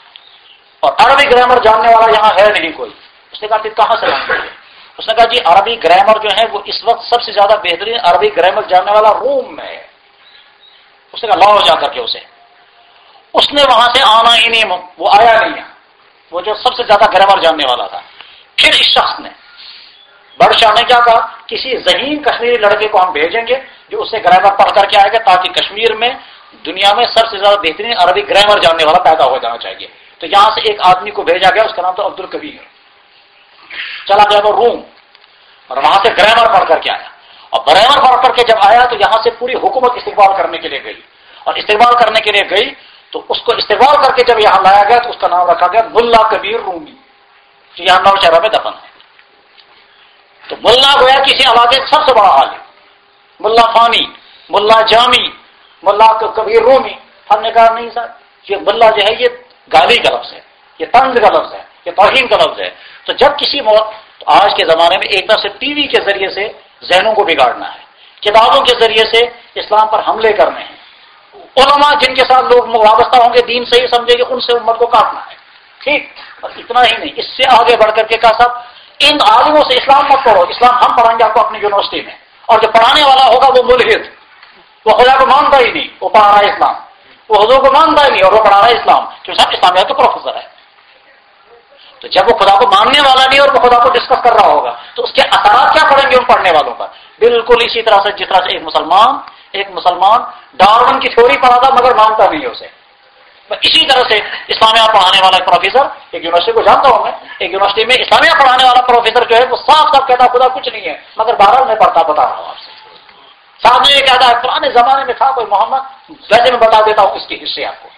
اور عربی گرامر جاننے والا یہاں ہے نہیں کوئی. اس نے کہا پھر کہاں سے لائیں گے؟ اس نے کہا جی عربی گرامر جو ہے وہ اس وقت سب سے زیادہ بہترین عربی گرامر جاننے والا روم میں ہے. اس نے کہا لاؤ جا کر کے اسے. اس نے وہاں سے آنا ہی نہیں، وہ آیا نہیں ہے، وہ جو سب سے زیادہ گرامر جاننے والا تھا. پھر اس شخص نے بڑ شاہ نے کیا کہا کسی ذہین کشمیری لڑکے کو ہم بھیجیں گے جو اس سے گرامر پڑھ کر کے آئے گا تاکہ کشمیر میں دنیا میں سب سے زیادہ بہترین عربی گرامر جاننے والا پیدا ہو جانا چاہیے. تو یہاں سے ایک آدمی کو بھیجا گیا، اس کا نام تو عبد الکبیر. چلا گیا وہ روم اور وہاں سے گرامر پڑھ کر کے آیا. اور گرامر پڑھ کر کے جب آیا تو یہاں سے پوری حکومت استقبال کرنے کے لیے گئی، اور استقبال کرنے کے لیے گئی تو اس کو استقبال کر کے جب یہاں لایا گیا تو اس کا نام رکھا گیا ملا کبیر رومی، جو یہاں نوشہرہ میں دفن ہے. تو ملا گویا کسی علاقے کا سب سے بڑا عالم، ملا فانی، ملا جامی، ملا کبیر رومی. ہم نے کہا نہیں صاحب یہ ملا جو ہے یہ گالی کا لفظ ہے، یہ طنز کا لفظ ہے، یہ توہین کا لفظ ہے. تو جب کسی موقع تو آج کے زمانے میں ایک طرف سے ٹی وی کے ذریعے سے ذہنوں کو بگاڑنا ہے، کتابوں کے ذریعے سے اسلام پر حملے کرنے ہیں، علماء جن کے ساتھ لوگ وابستہ ہوں گے دین صحیح سمجھے گے ان سے امت کو کاٹنا ہے. ٹھیک، اور اتنا ہی نہیں، اس سے آگے بڑھ کر کے کہا صاحب ان عالموں سے اسلام مت پڑھو، اسلام ہم پڑھائیں گے آپ کو اپنی یونیورسٹی میں، اور جو پڑھانے والا ہوگا وہ ملحد، وہ خدا کو مانتا ہی نہیں، وہ پڑھا رہا ہے اسلام، وہ حضور کو مانتا ہی نہیں اور وہ پڑھا رہا ہے اسلام، کیونکہ صاحب اسلامیات کا پروفیسر ہے. تو جب وہ خدا کو ماننے والا نہیں اور وہ خدا کو ڈسکس کر رہا ہوگا تو اس کے اثرات کیا پڑیں گے ان پڑھنے والوں پر؟ بالکل اسی طرح سے جس طرح سے ایک مسلمان ایک مسلمان ڈارون کی تھیوری پڑھا تھا مگر مانتا نہیں اسے، اسی طرح سے اسلامیات پڑھانے والا ایک پروفیسر، ایک یونیورسٹی کو جانتا ہوں میں، ایک یونیورسٹی میں اسلامیات پڑھانے والا پروفیسر جو ہے وہ صاف صاف کہتا خدا کچھ نہیں ہے، مگر بہرحال میں پڑھتا بتا رہا ہوں آپ سے. صاحب نے یہ کہتا ہے پرانے زمانے میں تھا کوئی محمد، ویسے میں بتا دیتا ہوں اس کے حصے آپ کو.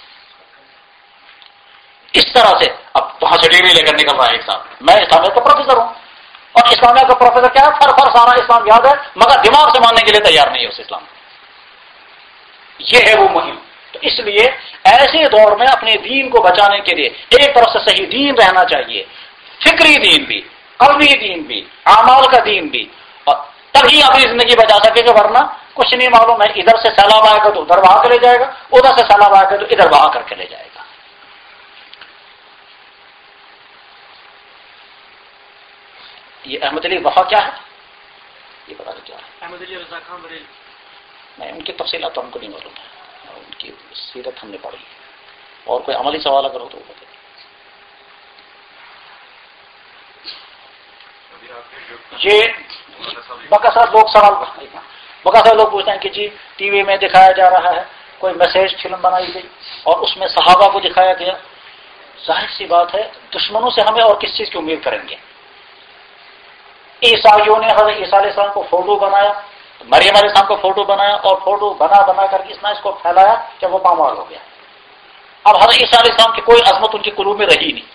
اس طرح سے اب وہاں سے ڈگری لے کر نکل رہا ہے ایک صاحب، میں اسلامیات کا پروفیسر ہوں، اور اسلامیات کا پروفیسر کیا ہے فر فر سارا اسلام یاد ہے مگر دماغ سے ماننے کے لیے تیار نہیں ہے اس اسلام. یہ ہے وہ مہم. تو اس لیے ایسے دور میں اپنے دین کو بچانے کے لیے ایک طرف سے صحیح دین رہنا چاہیے، فکری دین بھی، قلبی دین بھی، اعمال کا دین بھی، اور تبھی اپنی زندگی بچا سکے گا. ورنہ کچھ نہیں معلوم ہے، ادھر سے سیلاب آئے گا تو ادھر بہا کے لے جائے گا، ادھر سے سیلاب آئے گا تو ادھر بہا کر کے لے جائے گا. یہ احمد علی وفا کیا ہے یہ بتا دو کیا ہے؟ احمد علی رضا خان بریلوی. نہیں ان کی تفصیلات تو ہم کو نہیں معلوم ہے، ان کی سیرت ہم نے پڑھی ہے. اور کوئی عملی سوال اگر ہو تو وہ بتائیے. یہ بکثرت لوگ سوال بکثرت لوگ پوچھتے ہیں کہ جی ٹی وی میں دکھایا جا رہا ہے کوئی میسج فلم بنائی گئی اور اس میں صحابہ کو دکھایا گیا. ظاہر سی بات ہے دشمنوں سے ہمیں اور کس چیز کی امید کریں گے؟ عیسائیوں نے حضرت عیسیٰ علیہ السلام کو فوٹو بنایا، مریم علیہ السلام کو فوٹو بنایا اور فوٹو بنا بنا کر کے اس نے اس کو پھیلایا جب وہ پامال ہو گیا. اب حضرت عیسیٰ علیہ السلام کی کوئی عظمت ان کے قلوب میں رہی نہیں.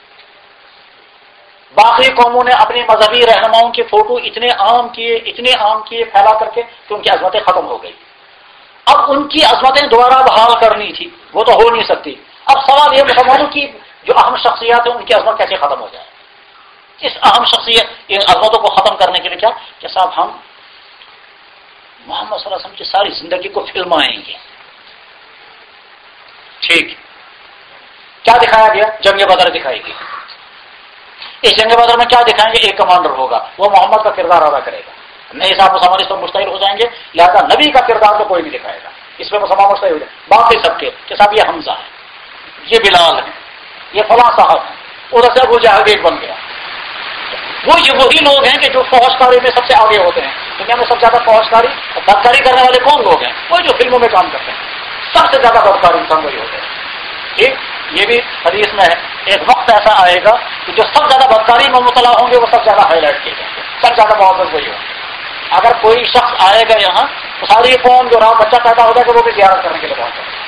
باقی قوموں نے اپنے مذہبی رہنماؤں کے فوٹو اتنے عام کیے اتنے عام کیے پھیلا کر کے کہ ان کی عظمتیں ختم ہو گئی. اب ان کی عظمتیں دوبارہ بحال کرنی تھی، وہ تو ہو نہیں سکتی. اب سوال یہ مسلمانوں کی جو اہم شخصیات ہیں ان کی عظمت کیسے ختم ہو جائے؟ اس اہم شخصیت ان عظمتوں کو ختم کرنے کے لیے کیا کہ صاحب ہم محمد صلی اللہ علیہ وسلم کی ساری زندگی کو فلمائیں گے. ٹھیک، کیا دکھایا گیا؟ جنگ بدر دکھائی گئی. اس جنگ بدر میں کیا دکھائیں گے؟ ایک کمانڈر ہوگا، وہ محمد کا کردار ادا کرے گا. نہیں صاحب مسلمان اس پر مستحیل ہو جائیں گے، لہذا نبی کا کردار تو کوئی نہیں دکھائے گا، اس پہ مسلمان مستحیل ہو جائے. باقی سب کے کہ صاحب یہ حمزہ ہے، یہ بلال ہے، یہ فلاں صاحب ہے. ادھر سے ابو جہل ایک بن گیا. وہ یہ وہی لوگ ہیں کہ جو فوج کاری میں سب سے آگے ہوتے ہیں. دنیا میں سب سے زیادہ فوج کاری اور بدکاری کرنے والے کون لوگ ہیں؟ وہ جو فلموں میں کام کرتے ہیں. سب سے زیادہ بدکار انسان وہی ہوتے ہیں. ٹھیک، یہ بھی حدیث میں ہے. ایک وقت ایسا آئے گا کہ جو سب زیادہ بدکاری میں مبتلا ہوں گے وہ سب زیادہ ہائی لائٹ کیے جائیں گے، سب زیادہ محبت وہی ہوں گے. اگر کوئی شخص آئے گا یہاں تو ساری قوم جو رہا بچہ پیدا ہو جائے گا وہ بھی زیارت کرنے کے لیے پہنچے گا.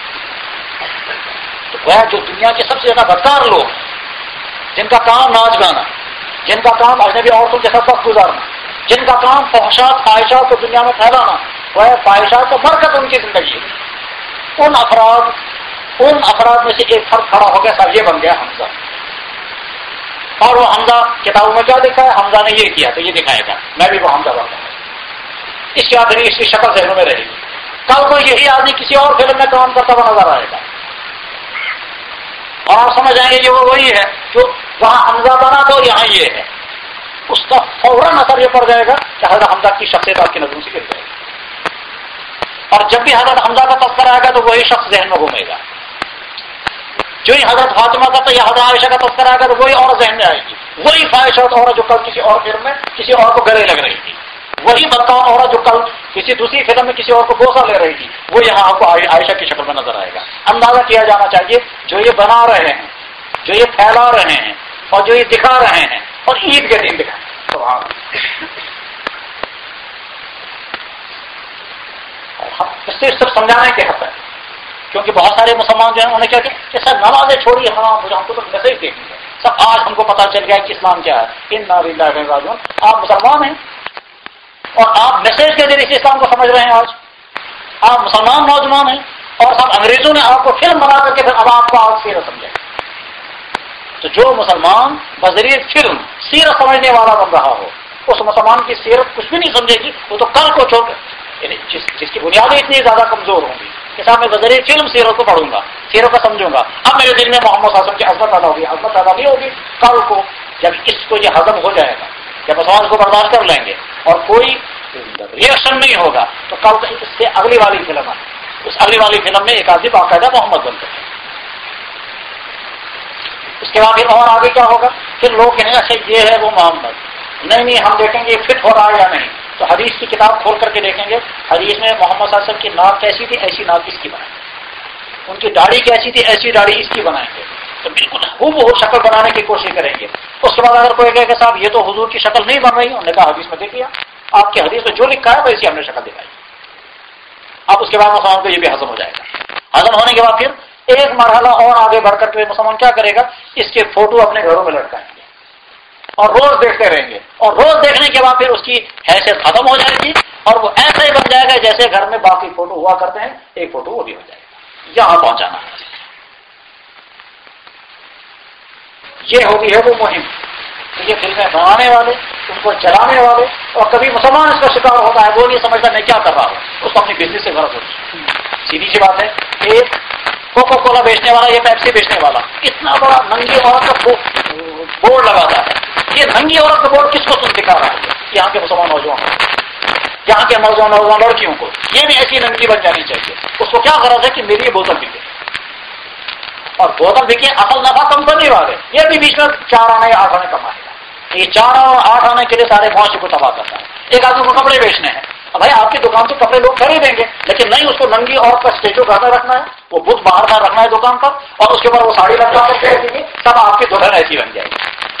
تو وہ جو دنیا کے سب سے زیادہ بدکار لوگ ہیں، جن کا کام ناچ گانا، جن کا کام اجنبی عورتوں کے ساتھ وقت گزارنا، جن کا کام فحشات خواہشات کو دنیا میں پھیلانا، وہ خواہشات کو برکت ان کی زندگی. ان افراد ان افراد میں سے ایک فرد کھڑا ہو گیا، صاحب یہ بن گیا حمزہ. اور وہ حمزہ کتابوں میں کیا دکھا ہے؟ حمزہ نے یہ کیا تو یہ دکھائے گا میں بھی وہ حمزہ بن گیا. اس کی آخری اس کی شکل ذہنوں میں رہے گی. کل کو یہی آدمی کسی اور فلم میں کام کرتا ہوا نظر آئے گا اور آپ سمجھ جائیں گے یہ وہ وہی ہے جو وہاں حمزہ بنا تو یہاں یہ ہے، اس کا فوراً اثر یہ پڑ جائے گا کہ حضرت حمزہ کی شخصیت آپ کی نظروں سے گر جائے گی، اور جب بھی حضرت حمزہ کا تذکرہ آئے گا تو وہی شخص ذہن میں گھومے گا، جو ہی حضرت فاطمہ کا یا حضرت عائشہ کا تذکرہ آئے گا تو وہی اور ذہن میں آئے گی، وہی خواہشات عورت جو کل کسی اور فلم میں کسی اور کو گلے لگ رہی تھی، وہی بدکار عورت جو کل کسی دوسری فلم میں کسی اور کو بوسہ لے رہی تھی، وہ یہاں آپ کو عائشہ کی شکل میں نظر آئے گا۔ اندازہ کیا جانا چاہیے جو یہ بنا رہے ہیں، جو یہ پھیلا رہے ہیں، اور جو یہ دکھا رہے ہیں، اور عید کے دن دکھائیں، سبحان اللہ۔ اس سے سب سمجھانے کے حق ہے، کیونکہ بہت سارے مسلمان جو ہیں انہوں نے کیا کہ سر نمازیں چھوڑی، ہاں مجھے ہم کو تو میسج دیکھیں گے سب، آج ہم کو پتا چل گیا کہ اسلام کیا ہے، انا للہ و انا الیہ راجعون۔ آپ مسلمان ہیں اور آپ میسج کے ذریعے سے اسلام کو سمجھ رہے ہیں، آج آپ مسلمان نوجوان ہیں اور سب انگریزوں نے آپ کو فلم بنا کر کے پھر اب آپ کو آج سیرت سمجھے۔ تو جو مسلمان بذریعہ فلم سیرت سمجھنے والا بن رہا ہو، اس مسلمان کی سیرت کچھ بھی نہیں سمجھے گی، وہ تو کل کو چھوڑ یعنی جس جس کی بنیادیں اتنی زیادہ کمزور ہوں گی کہ صاحب میں بذریعہ فلم سیرت کو پڑھوں گا، سیرت کو سمجھوں گا، اب میرے دل میں محمد صلی اللہ علیہ وسلم کی عظمت پیدا ہوگی، عظمت پیدا نہیں ہوگی، کل کو جب اس کو یہ ہضم ہو جائے گا، جب مسلمان کو برداشت کر لیں گے اور کوئی ریئیکشن نہیں ہوگا تو کل اس سے اگلی والی فلم ہے، اس اگلی والی فلم میں ایک آدمی باقاعدہ محمد بنتے ہیں۔ اس کے بعد پھر اور آگے کیا ہوگا، پھر لوگ کہیں گے اچھا یہ ہے وہ محمد، نہیں نہیں ہم دیکھیں گے یہ فٹ ہو رہا ہے یا نہیں، تو حدیث کی کتاب کھول کر کے دیکھیں گے، حدیث میں محمد صلی اللہ علیہ وسلم کی ناک کیسی تھی ایسی ناک اس کی بنائیں گے، ان کی داڑھی کیسی تھی ایسی داڑھی اس کی بنائیں گے، تو بالکل ہو شکل بنانے کی کوشش کریں گے۔ اس کے بعد اگر کوئی کہے کہ صاحب یہ تو حضور کی شکل نہیں بن رہی، انہوں نے کہا حدیث میں دیکھ لیا، آپ کی حدیث میں جو لکھا ہے ویسی ہم نے شکل دکھائی۔ اب اس کے بعد مسلمان کو یہ بھی ہضم ہو جائے گا، ہضم ہونے کے بعد پھر ایک مرحلہ اور آگے بڑھ کر کے مسلمان کیا کرے گا، اس کے فوٹو اپنے گھروں میں لٹکائیں گے اور روز دیکھتے رہیں گے، اور روز دیکھنے کے بعد پھر اس کی حیثیت ختم ہو جائے گی اور وہ ایسا ہی بن جائے گا جیسے گھر میں باقی فوٹو ہوا کرتے ہیں، ایک فوٹو وہ بھی ہو جائے گا۔ یہاں پہنچانا ہے، یہ ہوتی ہے وہ مہم کہ یہ فلمیں بنانے والے، ان کو چلانے والے، اور کبھی مسلمان اس کا شکار ہوتا ہے، وہ نہیں سمجھتا میں کیا کر رہا ہوں، اس کو اپنی بزنس سے غرض ہوتی ہے۔ سیدھی سی بات ہے، ایک کوکا کولا بیچنے والا یا پیپسی بیچنے والا اتنا بڑا ننگی عورت کا بورڈ لگاتا ہے، یہ ننگی عورت کا بورڈ کس کو تم دکھا رہا ہے؟ یہاں کے مسلمان نوجوان، یہاں کے نوجوان نوجوان لڑکیوں کو یہ بھی ایسی ننگی بن جانی چاہیے۔ اس کو کیا غرض ہے کہ میری یہ بوتل بکے، اور بوتل بکے اصل نفع کمپنی والے، یہ بھی بیچ میں چار آنے یا آٹھ آنے کمائے گا، یہ چار اور آٹھ آنے کے لیے سارے معاشرے کو تباہ کرتا ہے۔ ایک آدمی کو کپڑے بیچنے ہیں، اب بھائی آپ کی دکان سے کپڑے لوگ خریدیں گے، لیکن نہیں اس کو ننگی عورت کا اسٹیچو گھر میں رکھنا ہے، وہ بت باہر کا رکھنا ہے دکان پر، اور اس کے بعد وہ ساڑی لگا کر کے رکھیں گے، تب آپ کی دلہن ایسی بن جائے گی۔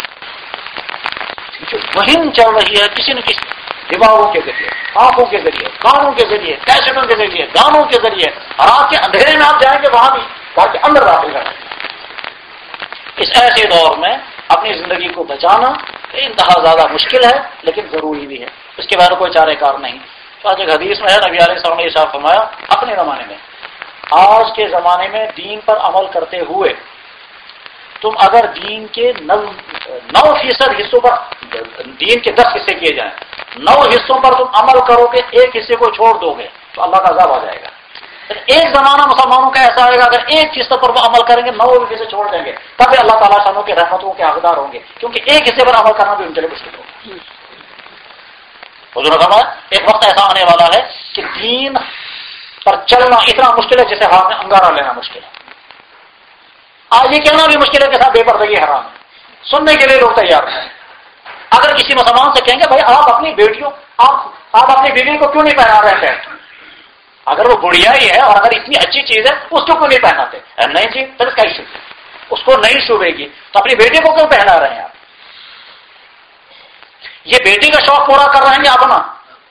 جو مہم چل رہی ہے کسی نہ کسی دماغوں کے ذریعے، آنکھوں کے ذریعے، کانوں کے ذریعے، کیسٹوں کے ذریعے، گانوں کے ذریعے، رات کے اندھیرے میں آپ جائیں گے وہاں بھی گھر کے اندر داخل کریں گے۔ اس ایسے دور میں اپنی زندگی کو بچانا انتہا زیادہ مشکل ہے لیکن ضروری بھی ہے، اس کے بارے کوئی چارے کار نہیں۔ تو آج ایک حدیث میں ہے، نبی علیہ السلام نے ارشاد فرمایا اپنے زمانے میں، آج کے زمانے میں دین پر عمل کرتے ہوئے تم اگر دین کے نو فیصد حصوں پر، دین کے دس حصے کیے جائیں، نو حصوں پر تم عمل کرو گے، ایک حصے کو چھوڑ دو گے تو اللہ کا عذاب آ جائے گا۔ ایک زمانہ مسلمانوں کا ایسا آئے گا اگر ایک فیصد پر وہ عمل کریں گے، نو حصے چھوڑ دیں گے، تب بھی اللہ تعالیٰ شانوں کے رحمتوں کے حقدار ہوں گے، کیونکہ ایک حصے پر عمل کرنا بھی ان کے لیے مشکل ہوگا۔ حضور نے فرمایا ایک وقت ایسا آنے والا ہے کہ دین پر چلنا اتنا مشکل ہے جیسے ہاتھ میں انگارہ لینا مشکل ہے۔ آج یہ کہنا بھی مشکل ہے کہ صاحب بے پردگی حرام ہے، سننے کے لیے لوگ تیار ہیں۔ اگر کسی مسلمان سے کہیں گے بھائی آپ اپنی بیٹیوں آپ آپ اپنی بیوی کو کیوں نہیں پہنا رہے ہیں، اگر وہ گڑیا ہی ہے اور اگر اتنی اچھی چیز ہے اس کو کیوں نہیں پہناتے؟ نہیں جی تب اس کا ایشو اس کو نہیں شوبے گی تو اپنی بیٹی کو کیوں پہنا رہے ہیں آپ؟ یہ بیٹی کا شوق پورا کر رہے ہیں یا اپنا؟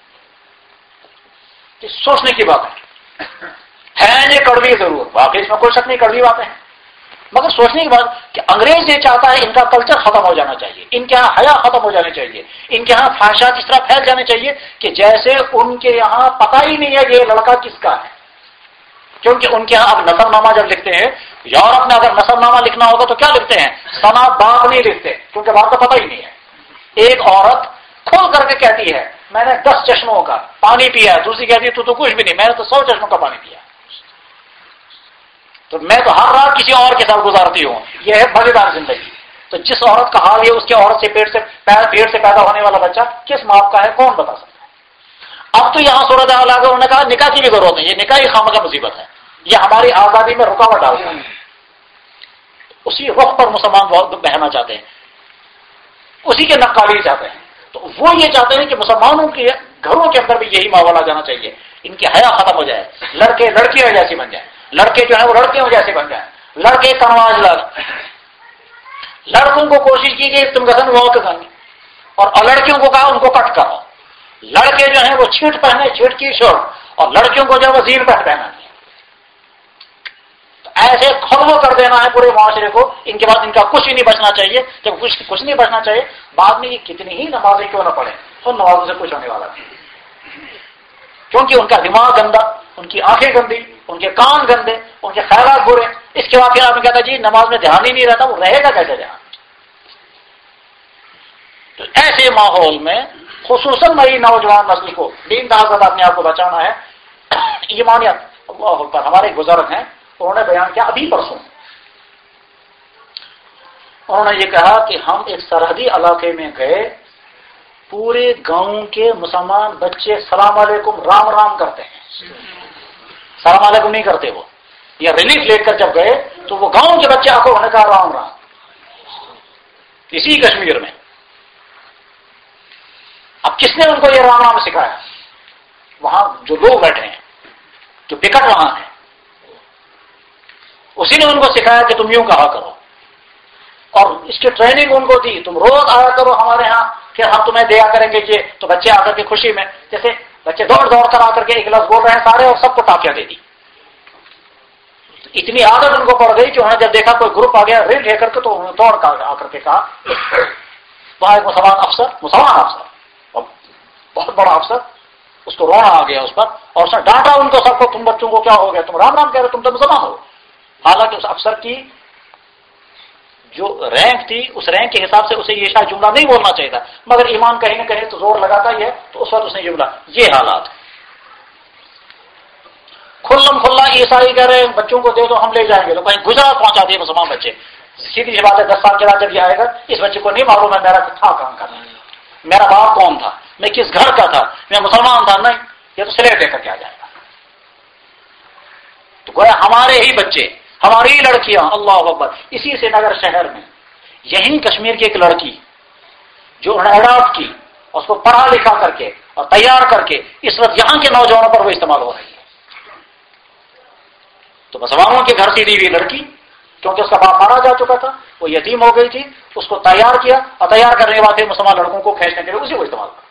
سوچنے کی بات ہے، یہ کڑوی ضرور، واقعی اس میں کوئی شک نہیں کڑوی باتیں ہیں، مگر سوچنے کی بات کہ انگریز یہ چاہتا ہے ان کا کلچر ختم ہو جانا چاہیے، ان کے یہاں حیا ختم ہو جانے چاہیے، ان کے یہاں فحشات اس طرح پھیل جانے چاہیے کہ جیسے ان کے یہاں پتہ ہی نہیں ہے کہ یہ لڑکا کس کا ہے، کیونکہ ان کے یہاں اب نصب نامہ جب لکھتے ہیں، یورپ میں اگر نصب نامہ لکھنا ہوگا تو کیا لکھتے ہیں؟ ثنا باپ نہیں لکھتے، کیونکہ باپ کا پتہ ہی نہیں ہے۔ ایک عورت کھول کر کے کہتی ہے میں نے دس چشموں کا پانی پیا، دوسری کہتی ہے تو تو کچھ بھی نہیں، میں نے تو سو چشموں کا پانی پیا۔ تو میں تو ہر رات کسی اور کے ساتھ گزارتی ہوں، یہ ہے مزیدار زندگی۔ تو جس عورت کا حال یہ اس کے عورت سے پیٹ سے پیٹ سے پیدا ہونے والا بچہ کس ماں کا ہے کون بتا سکتا ہے؟ اب تو یہاں صورت حال آ گئی، انہوں نے کہا نکاح کی بھی ضرورت نہیں، یہ نکاح ہی خامخواہ کا مصیبت ہے، یہ ہماری آزادی میں رکاوٹ ڈالتا ہے۔ اسی رخ پر مسلمان بہت بہنا چاہتے ہیں، اسی کے نقالی چاہتے ہیں۔ تو وہ یہ چاہتے ہیں کہ مسلمانوں کے گھروں کے اندر بھی یہی ماحول آ جانا چاہیے، ان کی حیا ختم ہو جائے، لڑکے لڑکیوں جیسی بن جائیں، لڑکے جو ہیں وہ لڑکیوں جیسے بن جائیں، لڑکے کنواز لڑ، لڑکوں کو کوشش کی کہ تم گسن واک کریں، اور لڑکیوں کو کہا ان کو کٹ کرو، لڑکے جو ہیں وہ چھیٹ پہنے، چھیٹ کی شرٹ، اور لڑکیوں کو جو ہے وہ زین پہن پہنا ہے۔ ایسے خلو کر دینا ہے پورے معاشرے کو، ان کے بعد ان کا کچھ ہی نہیں بچنا چاہیے۔ جب کچھ کچھ نہیں بچنا چاہیے، بعد میں یہ کتنی ہی نمازیں کیوں نہ پڑھیں، ان نمازوں سے کچھ ہونے والا نہیں، کیونکہ ان کا دماغ گندا، ان کی آنکھیں گندی، ان کے کان گندے، ان کے خیالات برے۔ اس کے بعد پھر آپ نے کہتا جی نماز میں دھیان ہی نہیں رہتا، وہ رہے گا کیسے دھیان؟ تو ایسے ماحول میں خصوصاً نئی نوجوان نسل کو دین دعوت اپنے آپ کو بچانا ہے۔ ایمانیت، اللہ اکبر، ہمارے بزرگ ہیں، انہوں نے بیان کیا ابھی پرسوں، انہوں نے یہ کہا کہ ہم ایک سرحدی علاقے میں گئے، پورے گاؤں کے مسلمان بچے سلام علیکم رام رام کرتے ہیں، سلام علیکم نہیں کرتے وہ، یا ریلیف لے کر جب گئے تو وہ گاؤں کے بچے آ کو انہوں نے کہا رام رام، اسی کشمیر میں۔ اب کس نے ان کو یہ رام رام سکھایا؟ وہاں جو لوگ بیٹھے ہیں، جو پکٹ وہاں ہیں، اسی نے ان کو سکھایا کہ تم یوں کہا کرو، اور اس کی ٹریننگ ان کو دی، تم روز آیا کرو ہمارے ہاں، پھر ہم تمہیں دیا کریں گے یہ۔ تو بچے آ کر کے خوشی میں، جیسے بچے دوڑ دوڑ کر آ کر کے ایک لفظ بول رہے ہیں سارے، اور سب کو ٹافیاں دے دی۔ اتنی عادت ان کو پڑ گئی کہ انہوں نے جب دیکھا کوئی گروپ آ گیا ریل لے کر کے، تو انہوں نے دوڑ کر آ کر کے کہا، وہاں ایک مسلمان افسر مسلمان افسر بہت بڑا افسر، اس کو رونا آ گیا اس پر، اور اس نے ڈانٹا ان کو سب کو، تم بچوں کو کیا ہو گیا، تم رام رام کہہ رہے، تم تو مسلمان ہو۔ حالانکہ اس افسر کی جو رینک تھی، اس رینک کے حساب سے اسے یہ شاید جملہ نہیں بولنا چاہیے تھا، مگر ایمان کہیں نہ کہیں تو زور لگاتا ہی ہے، تو اس وقت اس نے جملہ، یہ حالات کھلم کھلا عیسائی کہہ رہے ہیں بچوں کو دے دو ہم لے جائیں گے، تو کہیں گجرات پہنچا دیے مسلمان بچے۔ سیدھی سی بات ہے، دس سال کے بعد جب یہ آئے گا، اس بچے کو نہیں معلوم ہے میرا تھا کہاں کا، میرا باپ کون تھا، میں کس گھر کا تھا، میں مسلمان تھا نہیں، یہ تو سلیٹ لے کر کے آ جائے گا۔ تو گویا ہمارے ہی بچے، ہماری ہی لڑکیاں، اللہ اکبر، اسی سے نگر شہر میں یہی کشمیر کی ایک لڑکی جو انہوں نے اڈاپٹ کی، اس کو پڑھا لکھا کر کے اور تیار کر کے اس وقت یہاں کے نوجوانوں پر وہ استعمال ہو رہی ہے۔ تو مسلمانوں کے گھر سے دی ہوئی لڑکی، کیونکہ اس کا باپ مارا جا چکا تھا، وہ یتیم ہو گئی تھی، اس کو تیار کیا، اور تیار کرنے کے بعد پھر مسلمان لڑکوں کو کھینچنے کے لیے اسی کو استعمال کیا۔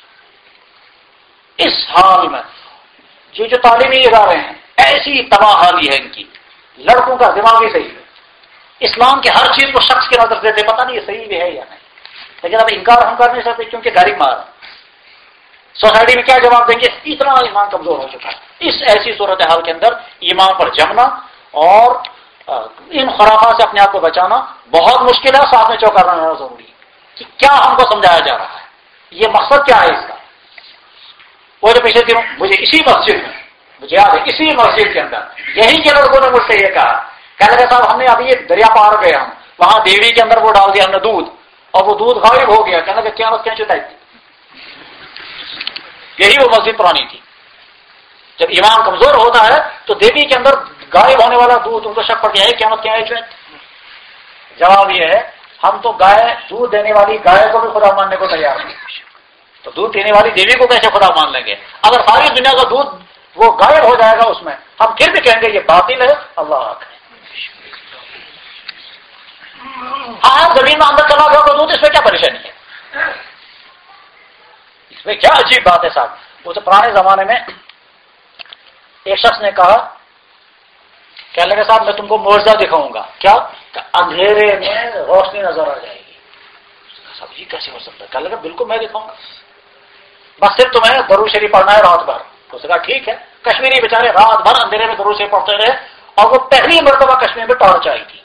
اس حال میں یہ جو تعلیمی ادارے ہیں، ایسی تباہ حالی ہے ان کی، لڑکوں کا دماغ بھی صحیح ہے، اسلام کے ہر چیز کو شخص کی نظر سے دیتے، پتہ نہیں یہ صحیح بھی ہے یا نہیں، لیکن اب انکار ہم کر نہیں سکتے کیونکہ غریب مار ہے۔ سوسائٹی میں کیا جواب دیں گے؟ اتنا ایمان کمزور ہو چکا ہے۔ اس ایسی صورتحال کے اندر ایمان پر جمنا اور ان خرافات سے اپنے آپ کو بچانا بہت مشکل ہے، ساتھ میں چوکا رہنا ضروری ہے کہ کیا ہم کو سمجھایا جا رہا ہے، یہ مقصد کیا ہے اس کا۔ وہ جو پچھلے دنوں مجھے اسی مسجد میں، مجھے یاد ہے اسی مسجد کے اندر یہی کے لڑکوں نے مجھ سے یہ کہا، کہنے لگا صاحب ہم نے ابھی یہ دریا پار گئے، ہم وہاں دیوی کے اندر وہ ڈال دیا ہم نے دودھ، اور وہ دودھ غائب ہو گیا، کہنے لگا کیا بات کیا چتائی تھی۔ یہی وہ مسجد پرانی تھی۔ جب ایمان کمزور ہوتا ہے تو دیوی کے اندر غائب ہونے والا دودھ ان کو شک پڑ گیا ہے، قیامت کیا ہے جو ہے؟ جواب یہ ہے ہم تو گائے دودھ دینے والی گائے کو بھی خدا ماننے کو تیار نہیں، تو دودھ دینے والی دیوی کو کیسے خدا مان لیں گے؟ اگر ساری دنیا کا دودھ وہ غائب ہو جائے گا اس میں، ہم پھر بھی کہیں گے یہ باطل ہے، اللہ کرے۔ ہاں زمین میں اندر چلا گیا تو دودھ، اس میں کیا پریشانی ہے؟ اس میں کیا عجیب بات ہے صاحب۔ وہ تو پرانے زمانے میں ایک شخص نے کہا، کہنے لگا صاحب میں تم کو معجزہ دکھاؤں گا، کیا؟ کہ اندھیرے میں روشنی نظر آ جائے گی۔ صاحب یہ کیسے ہو سکتا ہے؟ کہنے لگا بالکل میں دکھاؤں گا، بس صرف تمہیں درود شریف پڑھنا ہے رات بھر۔ اس نے کہا ٹھیک ہے۔ کشمیری بیچارے رات بھر اندھیرے میں درود شریف پڑھتے رہے، اور وہ پہلی مرتبہ کشمیر میں ٹارچ آئی تھی۔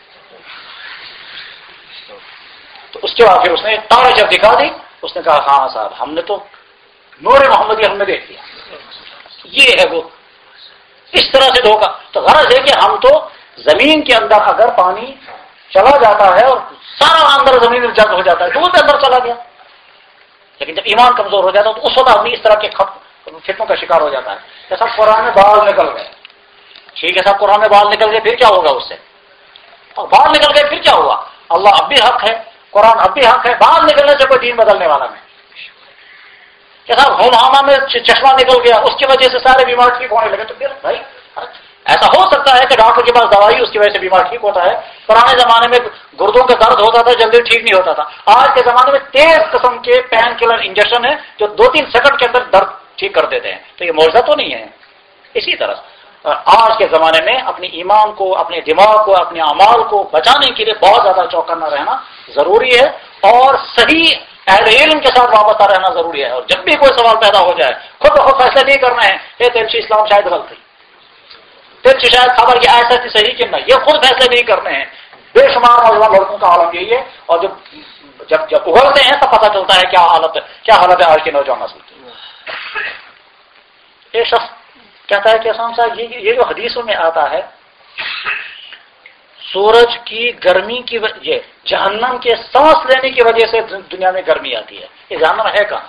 تو اس کے بعد پھر اس نے ٹارچ جب دکھا دی، اس نے کہا ہاں صاحب ہم نے تو نور محمدی ہم نے دیکھ لیا، یہ ہے وہ اس طرح سے دھوکہ. تو غرض ہے کہ ہم تو زمین کے اندر اگر پانی چلا جاتا ہے اور سارا اندر زمین میں جذب ہو جاتا ہے تو وہ بھی اندر چلا گیا. لیکن جب ایمان کمزور ہو جاتا ہے تو اس وقت آدمی اس طرح کے فتنوں کا شکار ہو جاتا ہے. جیسا قرآن میں بال نکل گئے، ٹھیک ہے صاحب، قرآن میں بال نکل گئے پھر کیا ہوگا اس سے؟ اور بال نکل گئے پھر کیا ہوا؟ اللہ اب بھی حق ہے، قرآن اب بھی حق ہے، بال نکلنے سے کوئی دین بدلنے والا نہیں. کہ صاحب ہما میں چشمہ نکل گیا اس کی وجہ سے سارے بیمار ٹھیک ہونے لگے، تو پھر بھائی ایسا ہو سکتا ہے کہ ڈاکٹر کے پاس دوائی اس کی وجہ سے بیمار ٹھیک ہوتا ہے. پرانے زمانے میں گردوں کا درد ہوتا تھا جلدی ٹھیک نہیں ہوتا تھا. آج کے زمانے میں تیز قسم کے پین کلر انجیکشن ہے جو دو تین سیکنڈ کے اندر درد ٹھیک کر دیتے ہیں. تو یہ معجزہ تو نہیں ہے. اسی طرح آج کے زمانے میں اپنے ایمان کو، اپنے دماغ کو، اپنے اعمال کو بچانے کے لیے بہت زیادہ چوکنا رہنا ضروری ہے اور صحیح اہل علم کے ساتھ وابستہ رہنا ضروری ہے. اور جب بھی کوئی سوال پیدا ہو جائے خود بخود فیصلے نہیں کرنا ہے یہ تیرچی اسلام شاید غلط تھی، تیرچی شاید خبر کی ایسا تھی صحیح کہ نہیں، یہ خود فیصلے نہیں کرنے ہیں. بے شمار نوجوان لڑکوں کا عالم یہی ہے. اور جب جب جب اگلتے ہیں تب پتہ چلتا ہے کیا حالت ہے، کیا حالت ہے آج کے نوجوان نسل کی. یہ شخص کہتا ہے کہ اسلام صاحب یہ یہ جو حدیثوں میں آتا ہے سورج کی گرمی کی وجہ، جہنم کے سانس لینے کی وجہ سے دنیا میں گرمی آتی ہے، یہ جہنم ہے کہاں؟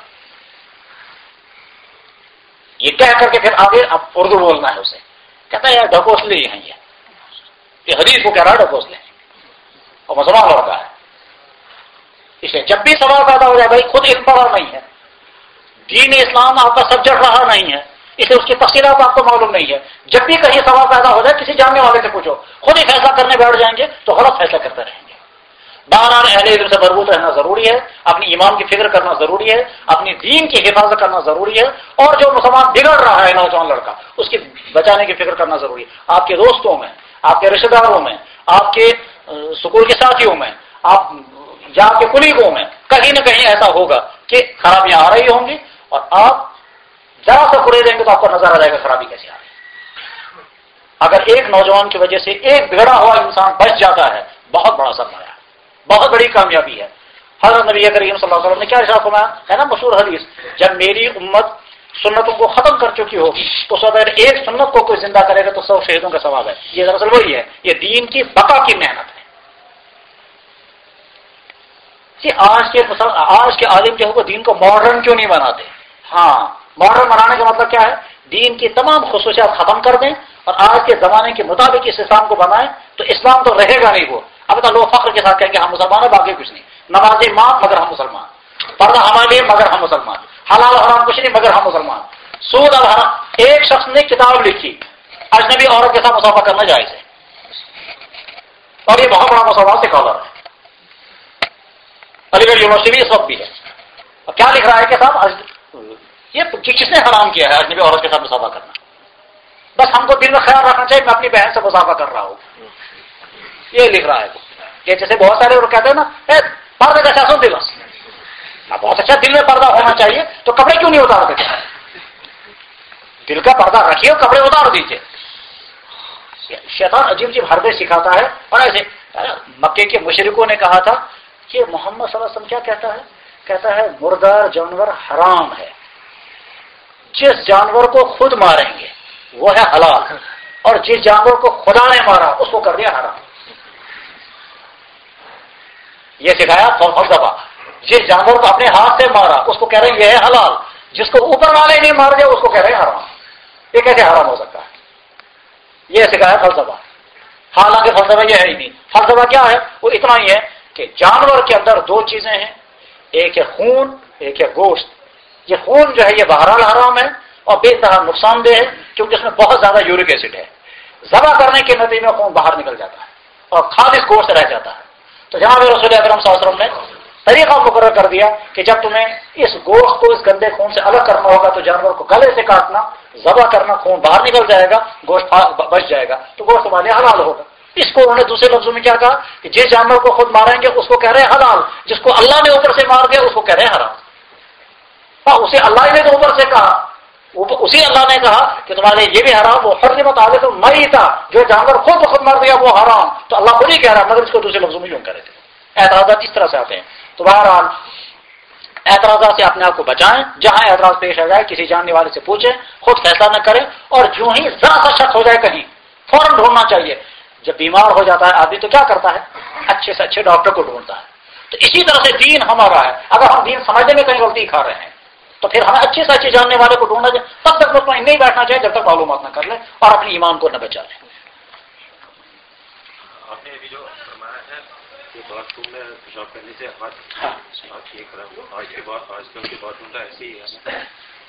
یہ کہہ کر کے پھر آگے اب اردو بولنا ہے اسے. کہتا ہے یار ڈھکوسلے ہی ہیں، یہ حدیث کو کہہ رہا ہے ڈھکوسلے اور مسلمان لڑکا ہے. اس لیے جب بھی سوال پیدا ہو جائے بھائی خود علم پڑھا نہیں ہے، دین اسلام آپ کا سبجیکٹ رہا نہیں ہے، اس لیے اس کی تفصیلات آپ کو معلوم نہیں ہے. جب بھی کہیں سوال پیدا ہو جائے کسی جاننے والے سے پوچھو، خود ہی فیصلہ کرنے بیٹھ جائیں گے تو غلط فیصلہ کرتے رہیں گے. بہرحال اہل علم سے مربوط رہنا ضروری ہے، اپنی ایمان کی فکر کرنا ضروری ہے، اپنی دین کی حفاظت کرنا ضروری ہے. اور جو مسلمان بگڑ رہا ہے نوجوان لڑکا اس کی بچانے کی فکر کرنا ضروری ہے. آپ کے دوستوں میں، آپ کے رشتے داروں میں، آپ کے اسکول کے ساتھیوں میں، آپ یا آپ کے کلیگوں میں کہیں نہ کہیں ایسا ہوگا کہ خرابیاں آ رہی ہوں گی اور آپ ذرا سا کھڑے دیں گے تو آپ کو نظر آ جائے گا خرابی کیسے آ رہی ہے. اگر ایک نوجوان کی وجہ سے ایک بگڑا ہوا انسان بچ جاتا ہے بہت بڑا سرمایہ، بہت بڑی کامیابی ہے. حضرت نبی کریم صلی اللہ علیہ وسلم نے کیا ارشاد فرمایا ہے نا مشہور حدیث، جب میری امت سنتوں کو ختم کر چکی ہوگی تو اس وقت ایک سنت کو کوئی زندہ کرے گا تو سو شہیدوں کا ثواب ہے. یہ دراصل وہی ہے، یہ دین کی بقا کی محنت ہے. جی آج کے آج کے عالم جو ہے وہ دین کو ماڈرن کیوں نہیں بناتے؟ ہاں ماڈرن بنانے کا مطلب کیا ہے؟ دین کی تمام خصوصیات ختم کر دیں اور آج کے زمانے کے مطابق اس اسلام کو بنائیں تو اسلام تو رہے گا نہیں. وہ اب تو لوگ فخر کے ساتھ کہیں گے ہم مسلمان ہیں، باقی کچھ نہیں. نمازیں معاف مگر ہم مسلمان، پردہ ہمارے لیے مگر ہم مسلمان، حلال حرام کچھ نہیں مگر ہم مسلمان. سود اور حرام. ایک شخص نے کتاب لکھی اجنبی عورت کے ساتھ مسافہ کرنا جائز ہے اور یہ بہت بڑا مسافہ سے کالر ہے. علی گڑھ یونیورسٹی اس وقت بھی ہے. اور کیا لکھ رہا ہے کہ صاحب یہ کس نے حرام کیا ہے اجنبی عورت کے ساتھ مسافہ کرنا؟ بس ہم کو دل میں خیال رکھنا چاہیے میں اپنی بہن سے مسافہ کر رہا ہوں، یہ لکھ رہا ہے. کہ جیسے بہت سارے لوگ کہتے ہیں نا پردے کا سیاست دل بہت اچھا دل میں پردہ ہونا چاہیے تو کپڑے کیوں نہیں اتار دیتے؟ دل کا پردہ رکھیے اور کپڑے اتار دیجیے. شیطان عجیب عجیب حربے سکھاتا ہے. اور ایسے مکے کے مشرکوں نے کہا تھا کہ محمد صلی اللہ علیہ وسلم کیا کہتا ہے؟ کہتا ہے مردار جانور حرام ہے، جس جانور کو خود ماریں گے وہ ہے حلال اور جس جانور کو خدا نے مارا اس کو کر دیا حرام. یہ سکھایا فلسفہ. جس جانور کو اپنے ہاتھ سے مارا اس کو کہہ رہے ہیں یہ ہے حلال، جس کو اوپر والے نہیں مار دیا اس کو کہہ رہے ہیں حرام. یہ کیسے حرام ہو سکتا ہے؟ یہ سکھایا فلسفہ. حالانکہ فلسفہ یہ ہے ہی نہیں. فلسفہ کیا ہے؟ وہ اتنا ہی ہے کہ جانور کے اندر دو چیزیں ہیں، ایک ہے خون ایک ہے گوشت. یہ خون جو ہے یہ بہرحال حرام ہے اور بے طرح نقصان دہ ہے کیونکہ اس میں بہت زیادہ یورک ایسڈ ہے. ذبح کرنے کے نتیجے میں خون باہر نکل جاتا ہے اور خالص گوشت رہ جاتا ہے. تو جناب رسول اکرم صلی اللہ علیہ وسلم نے طریقہ مقرر کر دیا کہ جب تمہیں اس گوشت کو اس گندے خون سے الگ کرنا ہوگا تو جانور کو گلے سے کاٹنا، ذبح کرنا، خون باہر نکل جائے گا، گوشت بچ جائے گا تو گوشت تمہارے حلال ہوگا. اس کو انہوں نے دوسرے لفظوں میں کیا کہا کہ جس جانور کو خود ماریں گے اس کو کہہ رہے ہیں حلال، جس کو اللہ نے اوپر سے مار دیا اس کو کہہ رہے ہیں حرام. اور اسے اللہ نے تو اوپر سے کہا، اسی اللہ نے کہا کہ تمہارے یہ بھی حرام. وہ حرمت علیکم تو میں ہی تھا جو جانور خود خود مر دیا وہ حرام. تو اللہ خود ہی کہہ رہا مگر اس کو دوسرے لفظوں میں یوں کہہ رہے تھے. اعتراضات اس طرح سے آتے ہیں. تو بہرحال اعتراضات سے اپنے آپ کو بچائیں، جہاں اعتراض پیش آ جائے کسی جاننے والے سے پوچھیں، خود فیصلہ نہ کریں، اور جو ہی ذرا سا شک ہو جائے کہیں فوراً ڈھونڈنا چاہیے۔ جب بیمار ہو جاتا ہے آدمی تو کیا کرتا ہے؟ اچھے سے اچھے ڈاکٹر کو ڈھونڈتا ہے۔ تو اسی طرح سے دین ہمارا ہے، اگر ہم دین سمجھنے میں کہیں غلطی کھا رہے ہیں تو پھر ہمیں اچھے سے اچھے جاننے والے کو ڈھونڈنا چاہیے، تب تک مطمئن نہیں بیٹھنا چاہیے جب تک معلومات نہ کر لیں اور اپنے ایمان کو نہ بچا لیں۔ آپ نے ابھی جو فرمایا ہے کہ باتھ روم میں پیشاب کرنے سے ہاتھ یہ خراب ہوا، آج کے بعد آج کل کے باتھ روم کا ایسے ہی ہے۔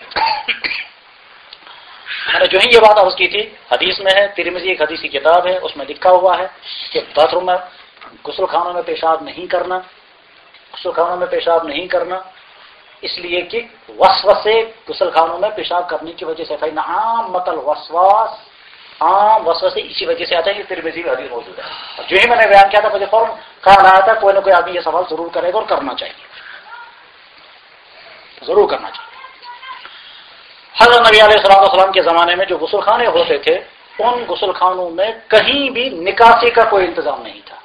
میں نے جو ہی یہ بات عرض کی تھی، حدیث میں ہے، ترمذی ایک حدیث کی کتاب ہے، اس میں لکھا ہوا ہے کہ باتھ روم میں غسل خانوں میں پیشاب نہیں کرنا، غسل خانوں میں پیشاب نہیں کرنا، اس لیے کہ وسوسے غسل خانوں میں پیشاب کرنے کی وجہ سے فإن عامۃ الوسواس، عام وسوسے اسی وجہ سے آتا ہے، یہ ترمذی میں حدیث موجود ہے۔ اور جو ہی میں نے بیان کیا تھا مجھے فوراً خیال آیا تھا کوئی نہ کوئی آدمی یہ سوال ضرور کرے گا اور کرنا چاہیے، ضرور کرنا چاہیے۔ حضرت نبی علیہ الصلوۃ والسلام کے زمانے میں جو غسل خانے ہوتے تھے، ان غسل خانوں میں کہیں بھی نکاسی کا کوئی انتظام نہیں تھا۔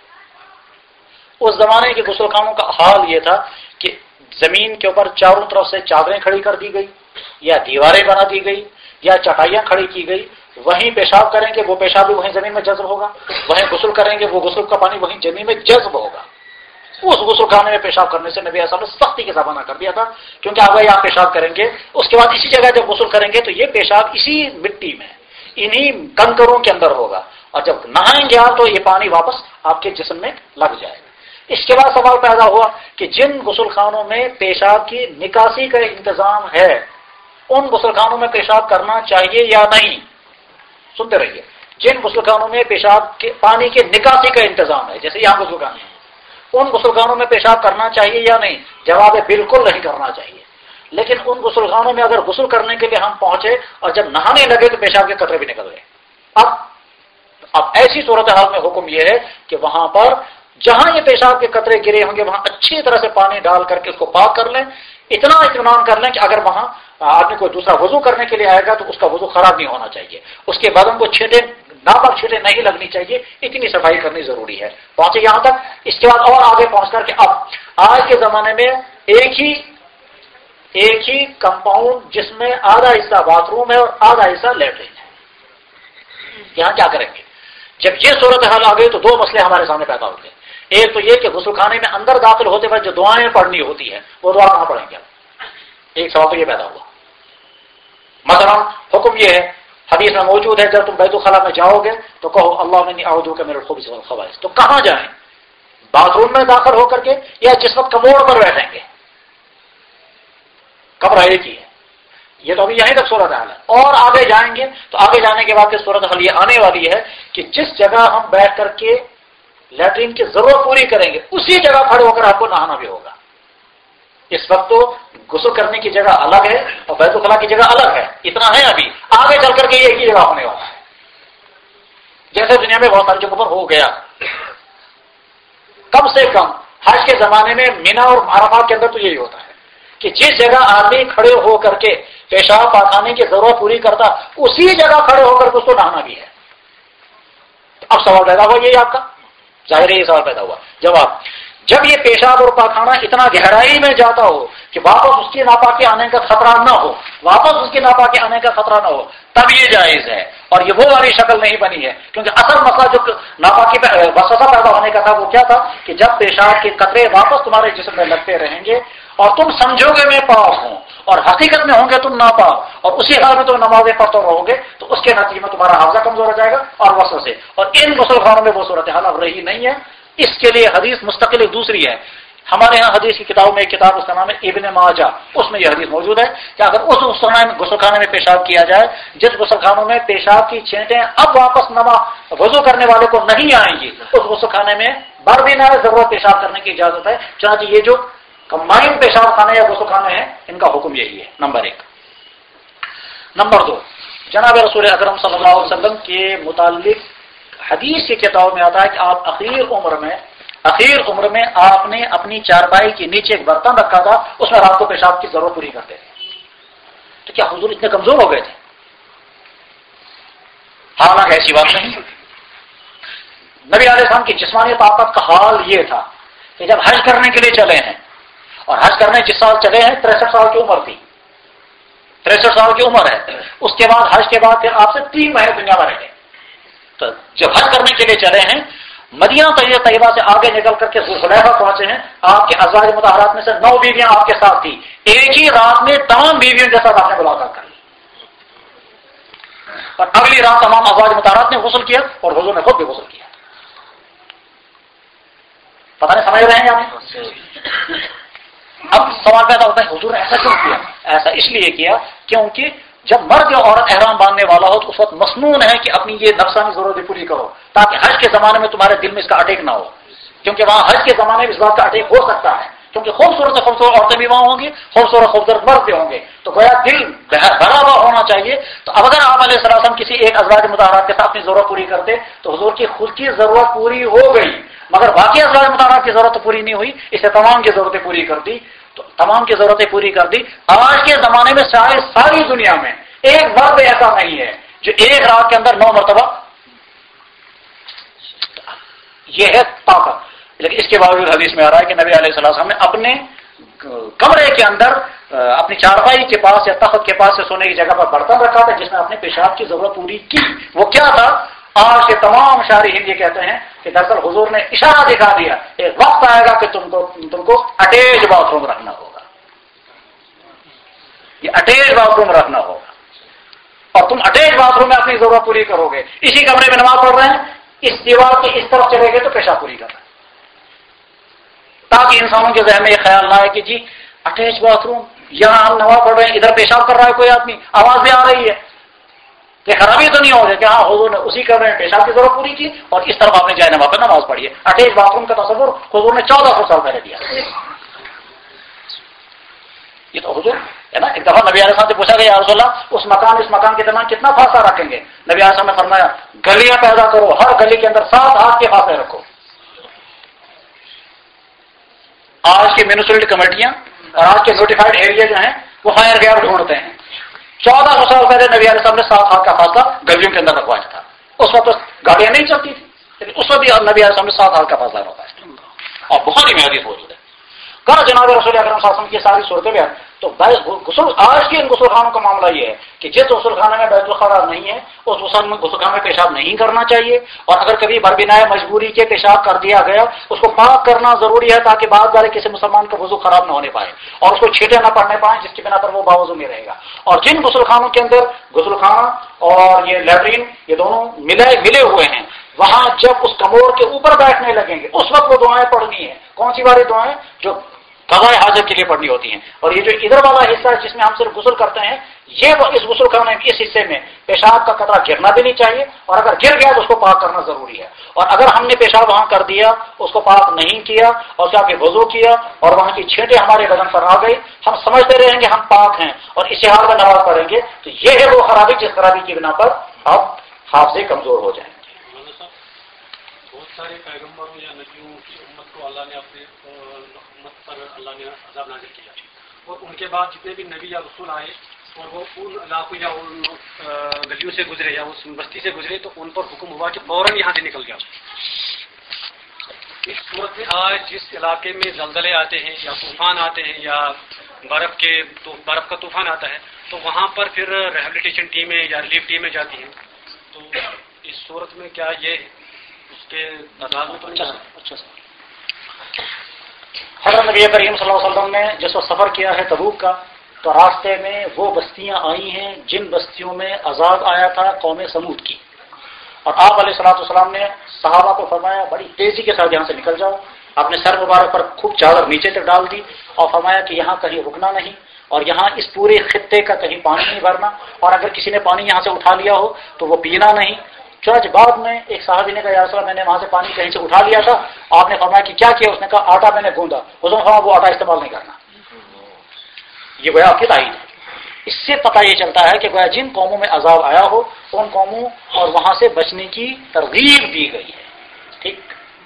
اس زمانے کے غسل خانوں کا حال یہ تھا کہ زمین کے اوپر چاروں طرف سے چادریں کھڑی کر دی گئی، یا دیواریں بنا دی گئی، یا چٹائیاں کھڑی کی گئی، وہیں پیشاب کریں گے وہ پیشاب بھی وہیں زمین میں جذب ہوگا، وہیں غسل کریں گے وہ غسل کا پانی وہیں زمین میں جذب ہوگا۔ اس غسل خانے میں پیشاب کرنے سے نبی صلی اللہ علیہ وسلم نے سختی کے ساتھ منع کر دیا تھا، کیونکہ اگر آپ پیشاب کریں گے اس کے بعد اسی جگہ جب غسل کریں گے تو یہ پیشاب اسی مٹی میں انہی کنکروں کے اندر ہوگا، اور جب نہائیں گے آپ تو یہ پانی واپس آپ کے جسم میں لگ جائے گا۔ اس کے بعد سوال پیدا ہوا کہ جن غسل خانوں میں پیشاب کی نکاسی کا انتظام ہے ان غسل خانوں میں پیشاب کرنا چاہیے یا نہیں؟ سنتے رہیے، جن غسل خانوں میں پیشاب کے پانی کے نکاسی کا انتظام ہے، جیسے یہاں غسل خانے ہیں، ان غسل خانوں میں پیشاب کرنا چاہیے یا نہیں؟ جواب ہے بالکل نہیں کرنا چاہیے۔ لیکن ان غسل خانوں میں اگر غسل کرنے کے لیے ہم پہنچے اور جب نہانے لگے تو پیشاب کے قطرے بھی نکل گئے، اب اب ایسی صورتحال میں حکم یہ ہے کہ وہاں پر جہاں یہ پیشاب کے قطرے گرے ہوں گے وہاں اچھی طرح سے پانی ڈال کر کے اس کو پاک کر لیں، اتنا اطمینان کر لیں کہ اگر وہاں آدمی کو دوسرا وضو کرنے کے لیے آئے گا تو اس کا وضو خراب نہیں ہونا چاہیے، اس کے بدن کو چھینٹے ناپاک چھینٹے نہیں لگنی چاہیے، اتنی صفائی کرنی ضروری ہے۔ پہنچے یہاں تک، اس کے بعد اور آگے پہنچ کر کے اب آج کے زمانے میں ایک ہی ایک ہی کمپاؤنڈ جس میں آدھا حصہ باتھ روم ہے اور آدھا حصہ لیٹرین ہے، یہاں کیا کریں گے؟ جب یہ صورتحال آ گئی تو دو مسئلے ہمارے سامنے پیدا ہو گئے۔ ایک تو یہ کہ غسل خانے میں اندر داخل ہوتے وقت جو دعائیں پڑھنی ہوتی ہیں وہ دعا کہاں پڑھیں گے؟ ایک سوال تو یہ پیدا ہوا۔ مثلا حکم یہ ہے، حدیث میں موجود ہے، جب تم بیت الخلاء میں جاؤ گے تو کہو اللہم انی اعوذ بک من الخبث والخبائث۔ تو کہاں جائیں؟ باتھ روم میں داخل ہو کر کے یا جس وقت کموڑ پر بیٹھیں گے؟ کمرہ ایک ہی ہے، یہ تو ابھی یہیں تک صورت حال ہے، اور آگے جائیں گے تو آگے جانے کے بعد کی صورت حال یہ آنے والی ہے کہ جس جگہ ہم بیٹھ کر کے لیٹرین کی ضرورت پوری کریں گے اسی جگہ کھڑے ہو کر آپ کو نہانا بھی ہوگا۔ اس وقت تو غسل کرنے کی جگہ الگ ہے اور بیت الخلاء کی جگہ الگ ہے، اتنا ہے، ابھی آگے چل کر کے یہ ایک ہی جگہ ہونے والا ہے، جیسے دنیا میں بہت ساری جگہوں پر ہو گیا۔ کم سے کم حج کے زمانے میں مینا اور عرفات کے اندر تو یہی ہوتا ہے کہ جس جگہ آدمی کھڑے ہو کر کے پیشاب پاخانے کی ضرورت پوری کرتا اسی جگہ کھڑے ہو کر کے اس کو نہانا بھی ہے۔ اب سوال پیدا ہوا یہی آپ کا، ظاہر ہے یہ سوال پیدا ہوا۔ جواب، جب یہ پیشاب اور پاخانہ اتنا گہرائی میں جاتا ہو کہ واپس اس کی ناپاکی آنے کا خطرہ نہ ہو، واپس اس کی ناپاکی آنے کا خطرہ نہ ہو، تب یہ جائز ہے، اور یہ وہ والی شکل نہیں بنی ہے، کیونکہ اصل مسئلہ جو ناپاکی وسوسہ پیدا ہونے کا تھا وہ کیا تھا کہ جب پیشاب کے قطرے واپس تمہارے جسم میں لگتے رہیں گے اور تم سمجھو گے میں پاک ہوں اور حقیقت میں ہوں گے تم ناپاک، اور اسی حال میں تم نمازیں پڑھتے رہو گے تو اس کے نتیجے میں تمہارا حافظہ کمزور ہو جائے گا اور وسوسے، اور ان غسل خانوں میں وہ صورتحال اب رہی نہیں ہے۔ اس کے لیے حدیث مستقل ایک دوسری ہے، ہمارے ہاں حدیث کی کتابوں میں ایک کتاب اس کا نام ہے ابن ماجہ، اس میں یہ حدیث موجود ہے کہ اگر اس غسل خانے میں پیشاب کیا جائے جس غسل خانوں میں پیشاب کی چھینٹیں اب واپس نما وضو کرنے والے کو نہیں آئیں گی، اس غسل خانے میں بار بھی نہ ضرورت پیشاب کرنے کی اجازت ہے۔ چنانچہ یہ جو کمبائنڈ پیشاب خانے یا غسل خانے ہیں ان کا حکم یہی ہے، نمبر ایک۔ نمبر دو، جناب رسول اکرم صلی اللہ علیہ وسلم کے متعلق حدیث کی کتاب میں آتا ہے کہ آپ اخیر عمر میں اخیر عمر میں آپ نے اپنی چارپائی کے نیچے ایک برتن رکھا تھا، اس میں رات کو پیشاب کی ضرورت پوری کرتے تھے۔ تو کیا حضور اتنے کمزور ہو گئے تھے؟ حالانکہ ایسی بات نہیں۔ نبی علیہ السلام کی جسمانی طاقت کا حال یہ تھا کہ جب حج کرنے کے لیے چلے ہیں اور حج کرنے جس سال چلے ہیں تریسٹھ سال کی عمر تھی، تریسٹھ سال کی عمر ہے، اس کے بعد حج کے بعد پھر آپ سے تین مہینے دنیا میں رہے، تو جب حج کرنے کے لیے چلے ہیں مدینہ طیبہ سے آگے نکل کر کے ذوالحلیفہ پہنچے ہیں، آپ کے ازواج مطہرات میں سے نو بیویاں آپ کے ساتھ تھی، ایک ہی رات میں تمام بیویوں کے ساتھ آپ نے ملاقات کر لی، اور اگلی رات تمام ازواج مطہرات نے غسل کیا اور حضور نے خود بھی غسل کیا۔ پتہ نہیں سمجھ رہے ہیں یا نہیں؟ اب سوال پیدا ہوتا ہے حضور نے ایسا کیوں کیا؟ ایسا اس لیے کیا کیونکہ جب مرد یا عورت احرام باندھنے والا ہو تو اس وقت مسنون ہے کہ اپنی یہ نفسانی ضرورتیں پوری کرو، تاکہ حج کے زمانے میں تمہارے دل میں اس کا اٹیک نہ ہو، کیونکہ وہاں حج کے زمانے میں اس بات کا اٹیک ہو سکتا ہے، کیونکہ خوبصورت خوبصورت عورتیں بھی وہاں ہوں گی، خوبصورت خوبصورت مرد بھی ہوں گے، تو گویا دل بھرا ہوا ہونا چاہیے۔ تو اب اگر آپ علیہ السلام کسی ایک ازواج مطہرات کے ساتھ اپنی ضرورت پوری کرتے تو حضور کی خود کی ضرورت پوری ہو گئی، مگر باقی ازواج مطہرات کی ضرورت پوری نہیں ہوئی، اسے تمام کی ضرورتیں پوری کر دی، تو تمام کی ضرورتیں پوری کر دی۔ آج کے زمانے میں شاید ساری دنیا میں ایک مرد ایسا نہیں ہے جو ایک رات کے اندر نو مرتبہ، یہ ہے طاقت، لیکن اس کے باوجود حدیث میں آ رہا ہے کہ نبی علیہ السلام نے اپنے کمرے کے اندر اپنی چارپائی کے پاس یا تخت کے پاس سے سونے کی جگہ پر برتن رکھا تھا جس میں اپنے پیشاب کی ضرورت پوری کی۔ وہ کیا تھا؟ آج کے تمام شارحین یہ کہتے ہیں کہ دراصل حضور نے اشارہ دکھا دیا ایک وقت آئے گا کہ تم کو تم کو اٹیچ باتھ روم رکھنا ہوگا، یہ اٹیچ باتھ روم رکھنا ہوگا، اور تم اٹیچ باتھ روم میں اپنی ضرورت پوری کرو گے، اسی کمرے میں نماز پڑھ رہے ہیں، اس دیوار کے اس طرف چلے گئے تو پیشاب پوری کرنا، تاکہ انسانوں کے ذہن میں یہ خیال نہ آئے کہ جی اٹیچ باتھ روم، یہاں ہم نماز پڑھ رہے ہیں ادھر پیشاب کر رہا ہے کوئی آدمی، آواز بھی آ رہی ہے، کہ خرابی تو نہیں ہو رہی کہ ہاں حضور نے اسی کمرے میں پیشاب کی ضرورت پوری کی اور اس طرف آپ نے جائے نماز پہ نماز پڑھی ہے۔ اٹیچ باتھ روم کا تصور حضور نے چودہ سو سال پہلے دیا، یہ تو حضور ہے نا۔ ایک دفعہ نبی علیہ السلام سے پوچھا گیا یا رسول اللہ اس مکان اس مکان کے درمیان کتنا فاصلہ رکھیں گے؟ نبی علیہ السلام نے فرمایا گلیاں پیدا کرو، ہر گلی کے اندر سات ہاتھ کے فاصلے رکھو۔ آج کی میونسپلٹی کمیٹیاں اور آج کے نوٹیفائڈ ایریا جو ہیں وہ فائر گیپ ڈھونڈتے ہیں، چودہ سو سال پہلے نبی علیہ السلام نے سات ہاتھ کا فاصلہ گلیوں کے اندر رکھوایا تھا، اس وقت گاڑیاں نہیں چلتی تھی، لیکن اس وقت بھی نبی علیہ السلام نے سات ہاتھ کا فاصلہ رکھوایا، اور بخاری میں حدیث موجود ہے۔ کہا جناب رسول اکرم صلی اللہ علیہ وسلم کی ساری صورتیں بیان، تو غسل آج کے ان غسل خانوں کا معاملہ یہ ہے کہ جس غسل خانے میں بیت الخلا نہیں ہے اس غسل میں غسل خانے میں پیشاب نہیں کرنا چاہیے، اور اگر کبھی بربنائے مجبوری کے پیشاب کر دیا گیا اس کو پاک کرنا ضروری ہے تاکہ بعد بارے کسی مسلمان کا وضو خراب نہ ہونے پائے اور اس کو چھینٹے نہ پڑنے پائیں جس کی بنا پر وہ باوضو میں رہے گا۔ اور جن غسل خانوں کے اندر غسل خانہ اور یہ لیٹرین یہ دونوں ملے ملے ہوئے ہیں وہاں جب اس کموڑ کے اوپر بیٹھنے لگیں گے اس وقت وہ دعائیں پڑھنی ہے۔ کون سی والی دعائیں؟ جو قضاء حاجت کے لیے پڑھنی ہوتی ہیں، اور یہ جو ادھر والا حصہ ہے جس میں ہم صرف غسل کرتے ہیں یہ وہ اس غسل خانے کے اس حصے میں پیشاب کا قطرہ گرنا بھی نہیں چاہیے، اور اگر گر گیا تو اس کو پاک کرنا ضروری ہے، اور اگر ہم نے پیشاب وہاں کر دیا اس کو پاک نہیں کیا اور کیا کہ وضو کیا اور وہاں کی چھینٹیں ہمارے بدن پر آ گئی ہم سمجھتے رہیں گے ہم پاک ہیں اور اسی حال میں نماز پڑھیں گے تو یہ ہے وہ خرابی جس خرابی کی بنا پر آپ حافظے کمزور ہو جائیں گے۔ بہت سارے پیغمبروں یا نبیوں کی امت کو اللہ نے اپنے امت پر اللہ نے عذاب نازل کیا، اور ان کے بعد جتنے بھی نبی یا رسول آئے اور وہ ان علاقوں یا ان گلیوں سے گزرے یا اس بستی سے گزرے تو ان پر حکم ہوا کہ فوراً یہاں سے نکل جاؤ۔ اس صورت میں آج جس علاقے میں زلزلے آتے ہیں یا طوفان آتے ہیں یا برف کے تو برف کا طوفان آتا ہے تو وہاں پر پھر ریہیبلیٹیشن ٹیمیں یا ریلیف ٹیمیں جاتی ہیں، تو اس صورت میں کیا یہ اس کے عذاب میں تو نہیں جاتا؟ اچھا سر، حضرت نبی کریم صلی اللہ علیہ وسلم نے جس وقت سفر کیا ہے تبوک کا تو راستے میں وہ بستیاں آئی ہیں جن بستیوں میں عذاب آیا تھا قوم سمود کی، اور آپ علیہ الصلوۃ والسلام نے صحابہ کو فرمایا بڑی تیزی کے ساتھ یہاں سے نکل جاؤ، اپنے سر مبارک پر خوب چادر نیچے تک ڈال دی اور فرمایا کہ یہاں کہیں رکنا نہیں اور یہاں اس پورے خطے کا کہیں پانی نہیں بھرنا، اور اگر کسی نے پانی یہاں سے اٹھا لیا ہو تو وہ پینا نہیں۔ چنانچہ بعد میں ایک صحابی نے کہا یا رسول اللہ میں نے وہاں سے پانی کہیں سے اٹھا لیا تھا، آپ نے فرمایا کہ کیا کیا؟ اس نے کہا آٹا میں نے گوندا، حضور نے فرمایا وہ آٹا استعمال نہیں کرنا، یہ گویا آپ کی تائید ہے۔ اس سے پتہ یہ چلتا ہے کہ گویا جن قوموں میں عذاب آیا ہو ان قوموں اور وہاں سے بچنے کی ترغیب دی گئی ہے، ٹھیک۔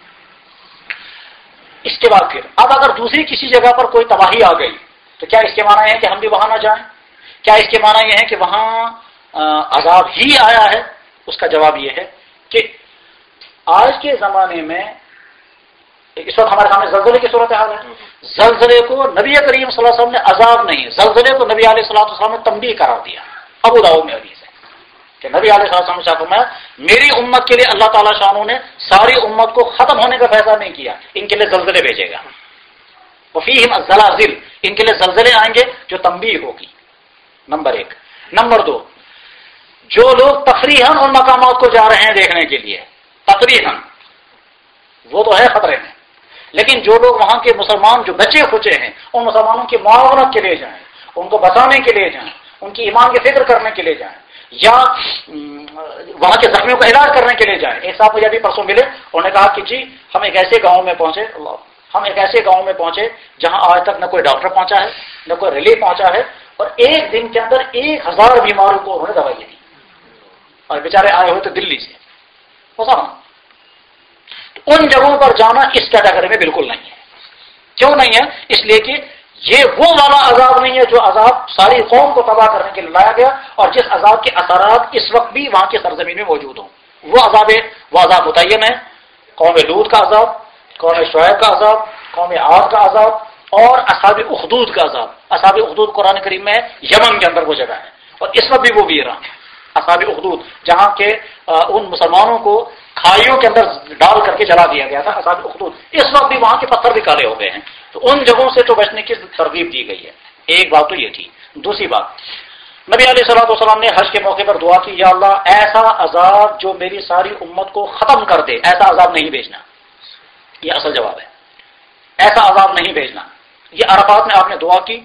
اس کے بعد پھر اب اگر دوسری کسی جگہ پر کوئی تباہی آ گئی تو کیا اس کے معنی یہ ہے کہ ہم بھی وہاں نہ جائیں؟ کیا اس کے معنی یہ ہے کہ وہاں عذاب ہی آیا ہے؟ اس کا جواب یہ ہے کہ آج کے زمانے میں اس وقت ہمارے سامنے زلزلے کی صورتحال ہے. زلزلے کو نبی کریم صلی اللہ علیہ وسلم نے عذاب نہیں، زلزلے کو نبی علیہ الصلوۃ والسلام نے تنبیہ قرار دیا. ابو داؤد میں حدیث ہے کہ نبی علیہ السلام نے فرمایا میری امت کے لیے اللہ تعالیٰ شانوں نے ساری امت کو ختم ہونے کا فیصلہ نہیں کیا، ان کے لیے زلزلے بھیجے گا. وفیہم الزلازل، ان کے لیے زلزلے آئیں گے جو تنبیہ ہوگی. نمبر ایک. نمبر دو، جو لوگ تفریحاً ان مقامات کو جا رہے ہیں دیکھنے کے لیے، تفریحاً وہ تو ہے خطرے میں، لیکن جو لوگ وہاں کے مسلمان جو بچے کھچے ہیں ان مسلمانوں کی معاونت کے لیے جائیں، ان کو بچانے کے لیے جائیں، ان کی ایمان کی فکر کرنے کے لیے جائیں، یا وہاں کے زخمیوں کا علاج کرنے کے لیے جائیں. ایک صاحب مجھے ابھی پرسوں ملے، انہوں نے کہا کہ جی ہم ایک ایسے گاؤں میں پہنچے اللہ ہم ایک ایسے گاؤں میں پہنچے جہاں آج تک نہ کوئی ڈاکٹر پہنچا ہے نہ کوئی ریلیف پہنچا ہے، اور ایک دن کے اندر ایک ہزار بیماروں کو انہوں نے دوائی دی، اور بیچارے آئے ہوئے تو دلی سے. ان جگہوں پر جانا اس کیٹیگری میں بالکل نہیں ہے. کیوں نہیں ہے؟ اس لیے کہ یہ وہ والا عذاب نہیں ہے جو عذاب ساری قوم کو تباہ کرنے کے لیے لایا گیا، اور جس عذاب کے اثرات اس وقت بھی وہاں کی سرزمین میں موجود ہوں. وہ عذاب وہ عذاب متعین ہے، قوم لوط کا عذاب، قوم شعیب کا عذاب، قوم عاد کا عذاب، اور اصحاب اخدود کا عذاب. اصحاب اخدود قرآن کریم میں یمن کے اندر وہ جگہ ہے، اور اس وقت بھی وہ ویراں اصحاب اخدود جہاں کے ان مسلمانوں کو کھائیوں کے اندر ڈال کر کے جلا دیا گیا تھا. اصحاب اخدود اس وقت بھی وہاں کے پتھر بھی کالے ہو گئے ہیں. تو ان جگہوں سے تو بچنے کی ترغیب دی گئی ہے. ایک بات تو یہ تھی. دوسری بات، نبی علیہ الصلوۃ والسلام نے حج کے موقع پر دعا کی، یا اللہ ایسا عذاب جو میری ساری امت کو ختم کر دے، ایسا عذاب نہیں بھیجنا. یہ اصل جواب ہے، ایسا عذاب نہیں بھیجنا. یہ عرفات میں آپ نے دعا کی،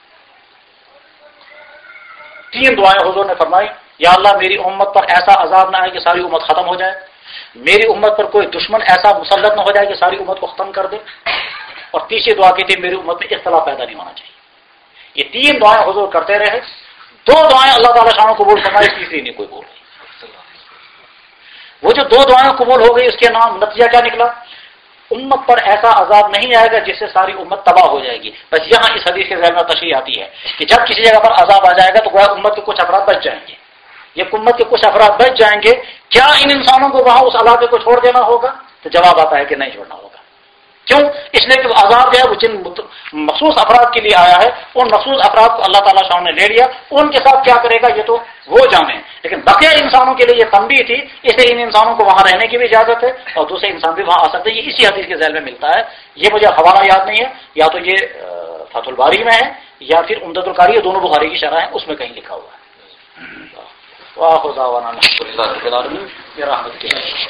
تین دعائیں حضور نے فرمائی. یا اللہ میری امت پر ایسا عذاب نہ آئے کہ ساری امت ختم ہو جائے، میری امت پر کوئی دشمن ایسا مسلط نہ ہو جائے کہ ساری امت کو ختم کر دے، اور تیسری دعا کی تھی میری امت میں اختلاف پیدا نہیں ہونا چاہیے. یہ تین دعائیں حضور کرتے رہے. دو دعائیں اللہ تعالیٰ شان قبول فرمائی، تیسری نہیں کوئی بول رہی. وہ جو دو دعائیں قبول ہو گئی اس کے نام نتیجہ کیا نکلا؟ امت پر ایسا عذاب نہیں آئے گا جس سے ساری امت تباہ ہو جائے گی. بس یہاں اس حدیث کے ذہن میں تشریح آتی ہے کہ جب کسی جگہ پر عذاب آ جائے گا تو گویا امت کے کچھ افراد بچ جائیں گے. یہ امت کے کچھ افراد بچ جائیں گے، کیا ان انسانوں کو وہاں اس علاقے کو چھوڑ دینا ہوگا؟ تو جواب آتا ہے کہ نہیں چھوڑنا ہوگا. کیوں؟ اس لیے کہ وہ عذاب جو ہے وہ جن مخصوص افراد کے لیے آیا ہے، ان مخصوص افراد کو اللہ تعالیٰ شاہ نے لے لیا. ان کے ساتھ کیا کرے گا یہ تو وہ جانے، لیکن بقیہ انسانوں کے لیے یہ تنبیہ تھی. اس لیے ان انسانوں کو وہاں رہنے کی بھی اجازت ہے، اور دوسرے انسان بھی وہاں آ سکتے ہیں. یہ اسی حدیث کے ذیل میں ملتا ہے. یہ مجھے حوالہ یاد نہیں ہے، یا تو یہ فتح الباری میں ہے یا پھر عمدۃ القاری، دونوں بخاری کی شرح ہیں، اس میں کہیں لکھا ہوا ہے. وآخر دعوانا الحمد للہ رب العالمین برحمتک.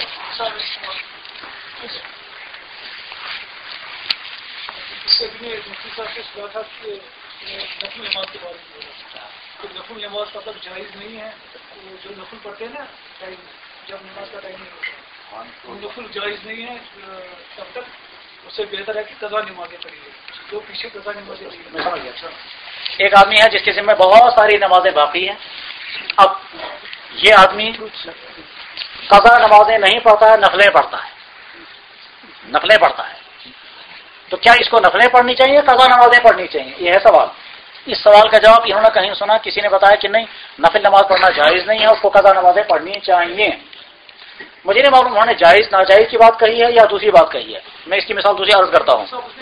نفل نماز کے بارے میں کہ نفل نماز کا تب جائز نہیں ہے، جو نفل پڑھتے ہیں نا جب نماز کا ٹائم نہیں ہوتا وہ نفل جائز نہیں ہے تب تک. اس سے بہتر ہے کہ قضا نمازیں پڑھیے، جو پیچھے قضا نمازیں پڑھیے. ایک آدمی ہے جس کے ذمہ بہت ساری نمازیں باقی ہیں. اب یہ آدمی قضا نمازیں نہیں پڑھتا ہے، نفلیں پڑھتا ہے، نفلیں پڑھتا ہے. تو کیا اس کو نفلیں پڑھنی چاہیے، قضا نمازیں پڑھنی چاہیے؟ یہ ہے سوال. اس سوال کا جواب انہوں نے کہیں سنا، کسی نے بتایا کہ نہیں نفل نماز پڑھنا جائز نہیں ہے، اس کو قضا نمازیں پڑھنی چاہیے. مجھے نہیں معلوم انہوں نے جائز ناجائز کی بات کہی ہے یا دوسری بات کہی ہے. میں اس کی مثال دوسری عرض کرتا ہوں.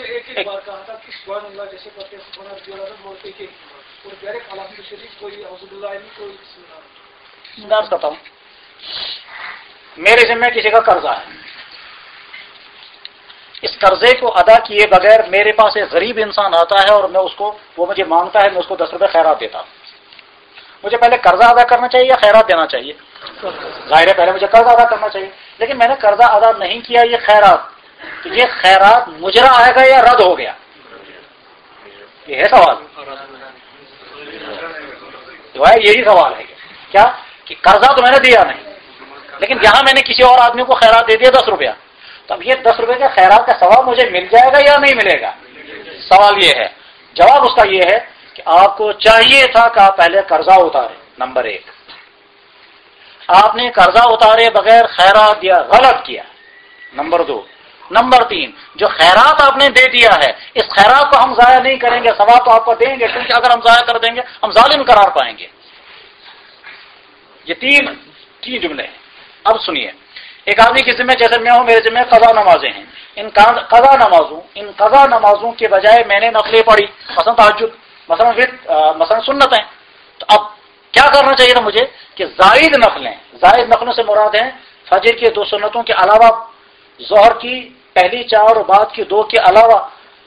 عرض کرتا ہوں میرے ذمہ کسی کا قرضہ ہے، اس قرضے کو ادا کیے بغیر میرے پاس ایک غریب انسان آتا ہے اور میں اس کو وہ مجھے مانگتا ہے، میں اس کو دس روپے خیرات دیتا ہوں. مجھے پہلے قرضہ ادا کرنا چاہیے یا خیرات دینا چاہیے؟ ظاہر ہے پہلے مجھے قرضہ ادا کرنا چاہیے، لیکن میں نے قرضہ ادا نہیں کیا، یہ خیرات، تو یہ خیرات مجرا آئے گا یا رد ہو گیا؟ یہ ہے سوال. یہی سوال ہے کیا کہ قرضہ تو میں نے دیا نہیں، لیکن جہاں میں نے کسی اور آدمی کو خیرات دے دیا دس روپیہ، تو اب یہ دس روپے کا خیرات کا ثواب مجھے مل جائے گا یا نہیں ملے گا؟ سوال یہ ہے. جواب اس کا یہ ہے کہ آپ کو چاہیے تھا کہ آپ پہلے قرضہ اتارے. نمبر ایک، آپ نے قرضہ اتارے بغیر خیرات دیا، غلط کیا. نمبر دو، نمبر تین، جو خیرات آپ نے دے دیا ہے اس خیرات کو ہم ضائع نہیں کریں گے، ثواب تو آپ کو دیں گے، کیونکہ اگر ہم ضائع کر دیں گے ہم ظالم قرار پائیں گے. یہ تین تین جملے ہیں. اب سنیے، ایک آدمی کے ذمہ جیسے میں ہوں، میرے ذمہ قضا نمازیں ہیں، ان قضا نمازوں ان قضا نمازوں کے بجائے میں نے نفلیں پڑھی، مثلا تہجد، مثلا پھر مثلا سنت ہیں، تو اب کیا کرنا چاہیے تھا مجھے کہ زائد نفلیں، زائد نفلوں سے مراد ہیں فجر کی دو سنتوں کے علاوہ، ظہر کی پہلی چار اور بعد کی دو کے علاوہ،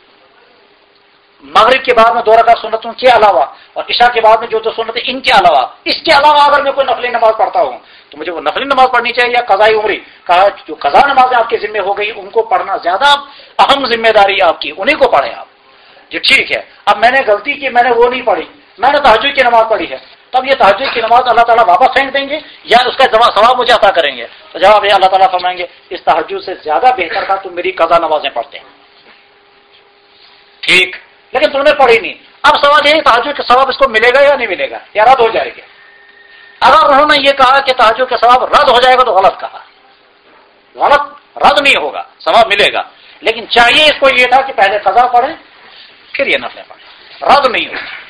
مغرب کے بعد میں دو رکعت سنتوں کے علاوہ، اور عشاء کے بعد میں جو دو سنتیں ان کے علاوہ، اس کے علاوہ اگر میں کوئی نفلی نماز پڑھتا ہوں تو مجھے وہ نفلی نماز پڑھنی چاہیے یا قضائی عمری؟ کہا جو قضا نمازیں آپ کے ذمہ ہو گئی ان کو پڑھنا زیادہ اہم ذمہ داری آپ کی، انہیں کو پڑھیں آپ. جی ٹھیک ہے، اب میں نے غلطی کی، میں نے وہ نہیں پڑھی، میں نے تہجد کی نماز پڑھی ہے، تب یہ تہجد کی نماز اللہ تعالیٰ واپس پھینک دیں گے یا اس کا ثواب مجھے عطا کریں گے؟ تو جواب یہ اللہ تعالیٰ فرمائیں گے اس تہجد سے زیادہ بہتر تھا تم میری قضا نمازیں پڑھتے ہیں. ٹھیک، لیکن تم نے پڑھی نہیں. اب سوال یہ تہجد کا ثواب اس کو ملے گا یا نہیں ملے گا، یا رد ہو جائے گا؟ اگر انہوں نے یہ کہا کہ تہجد کا ثواب رد ہو جائے گا تو غلط کہا. غلط، رد نہیں ہوگا، ثواب ملے گا، لیکن چاہیے اس کو یہ تھا کہ پہلے قضا پڑھیں پھر یہ نفلیں پڑھیں، رد نہیں ہوگا.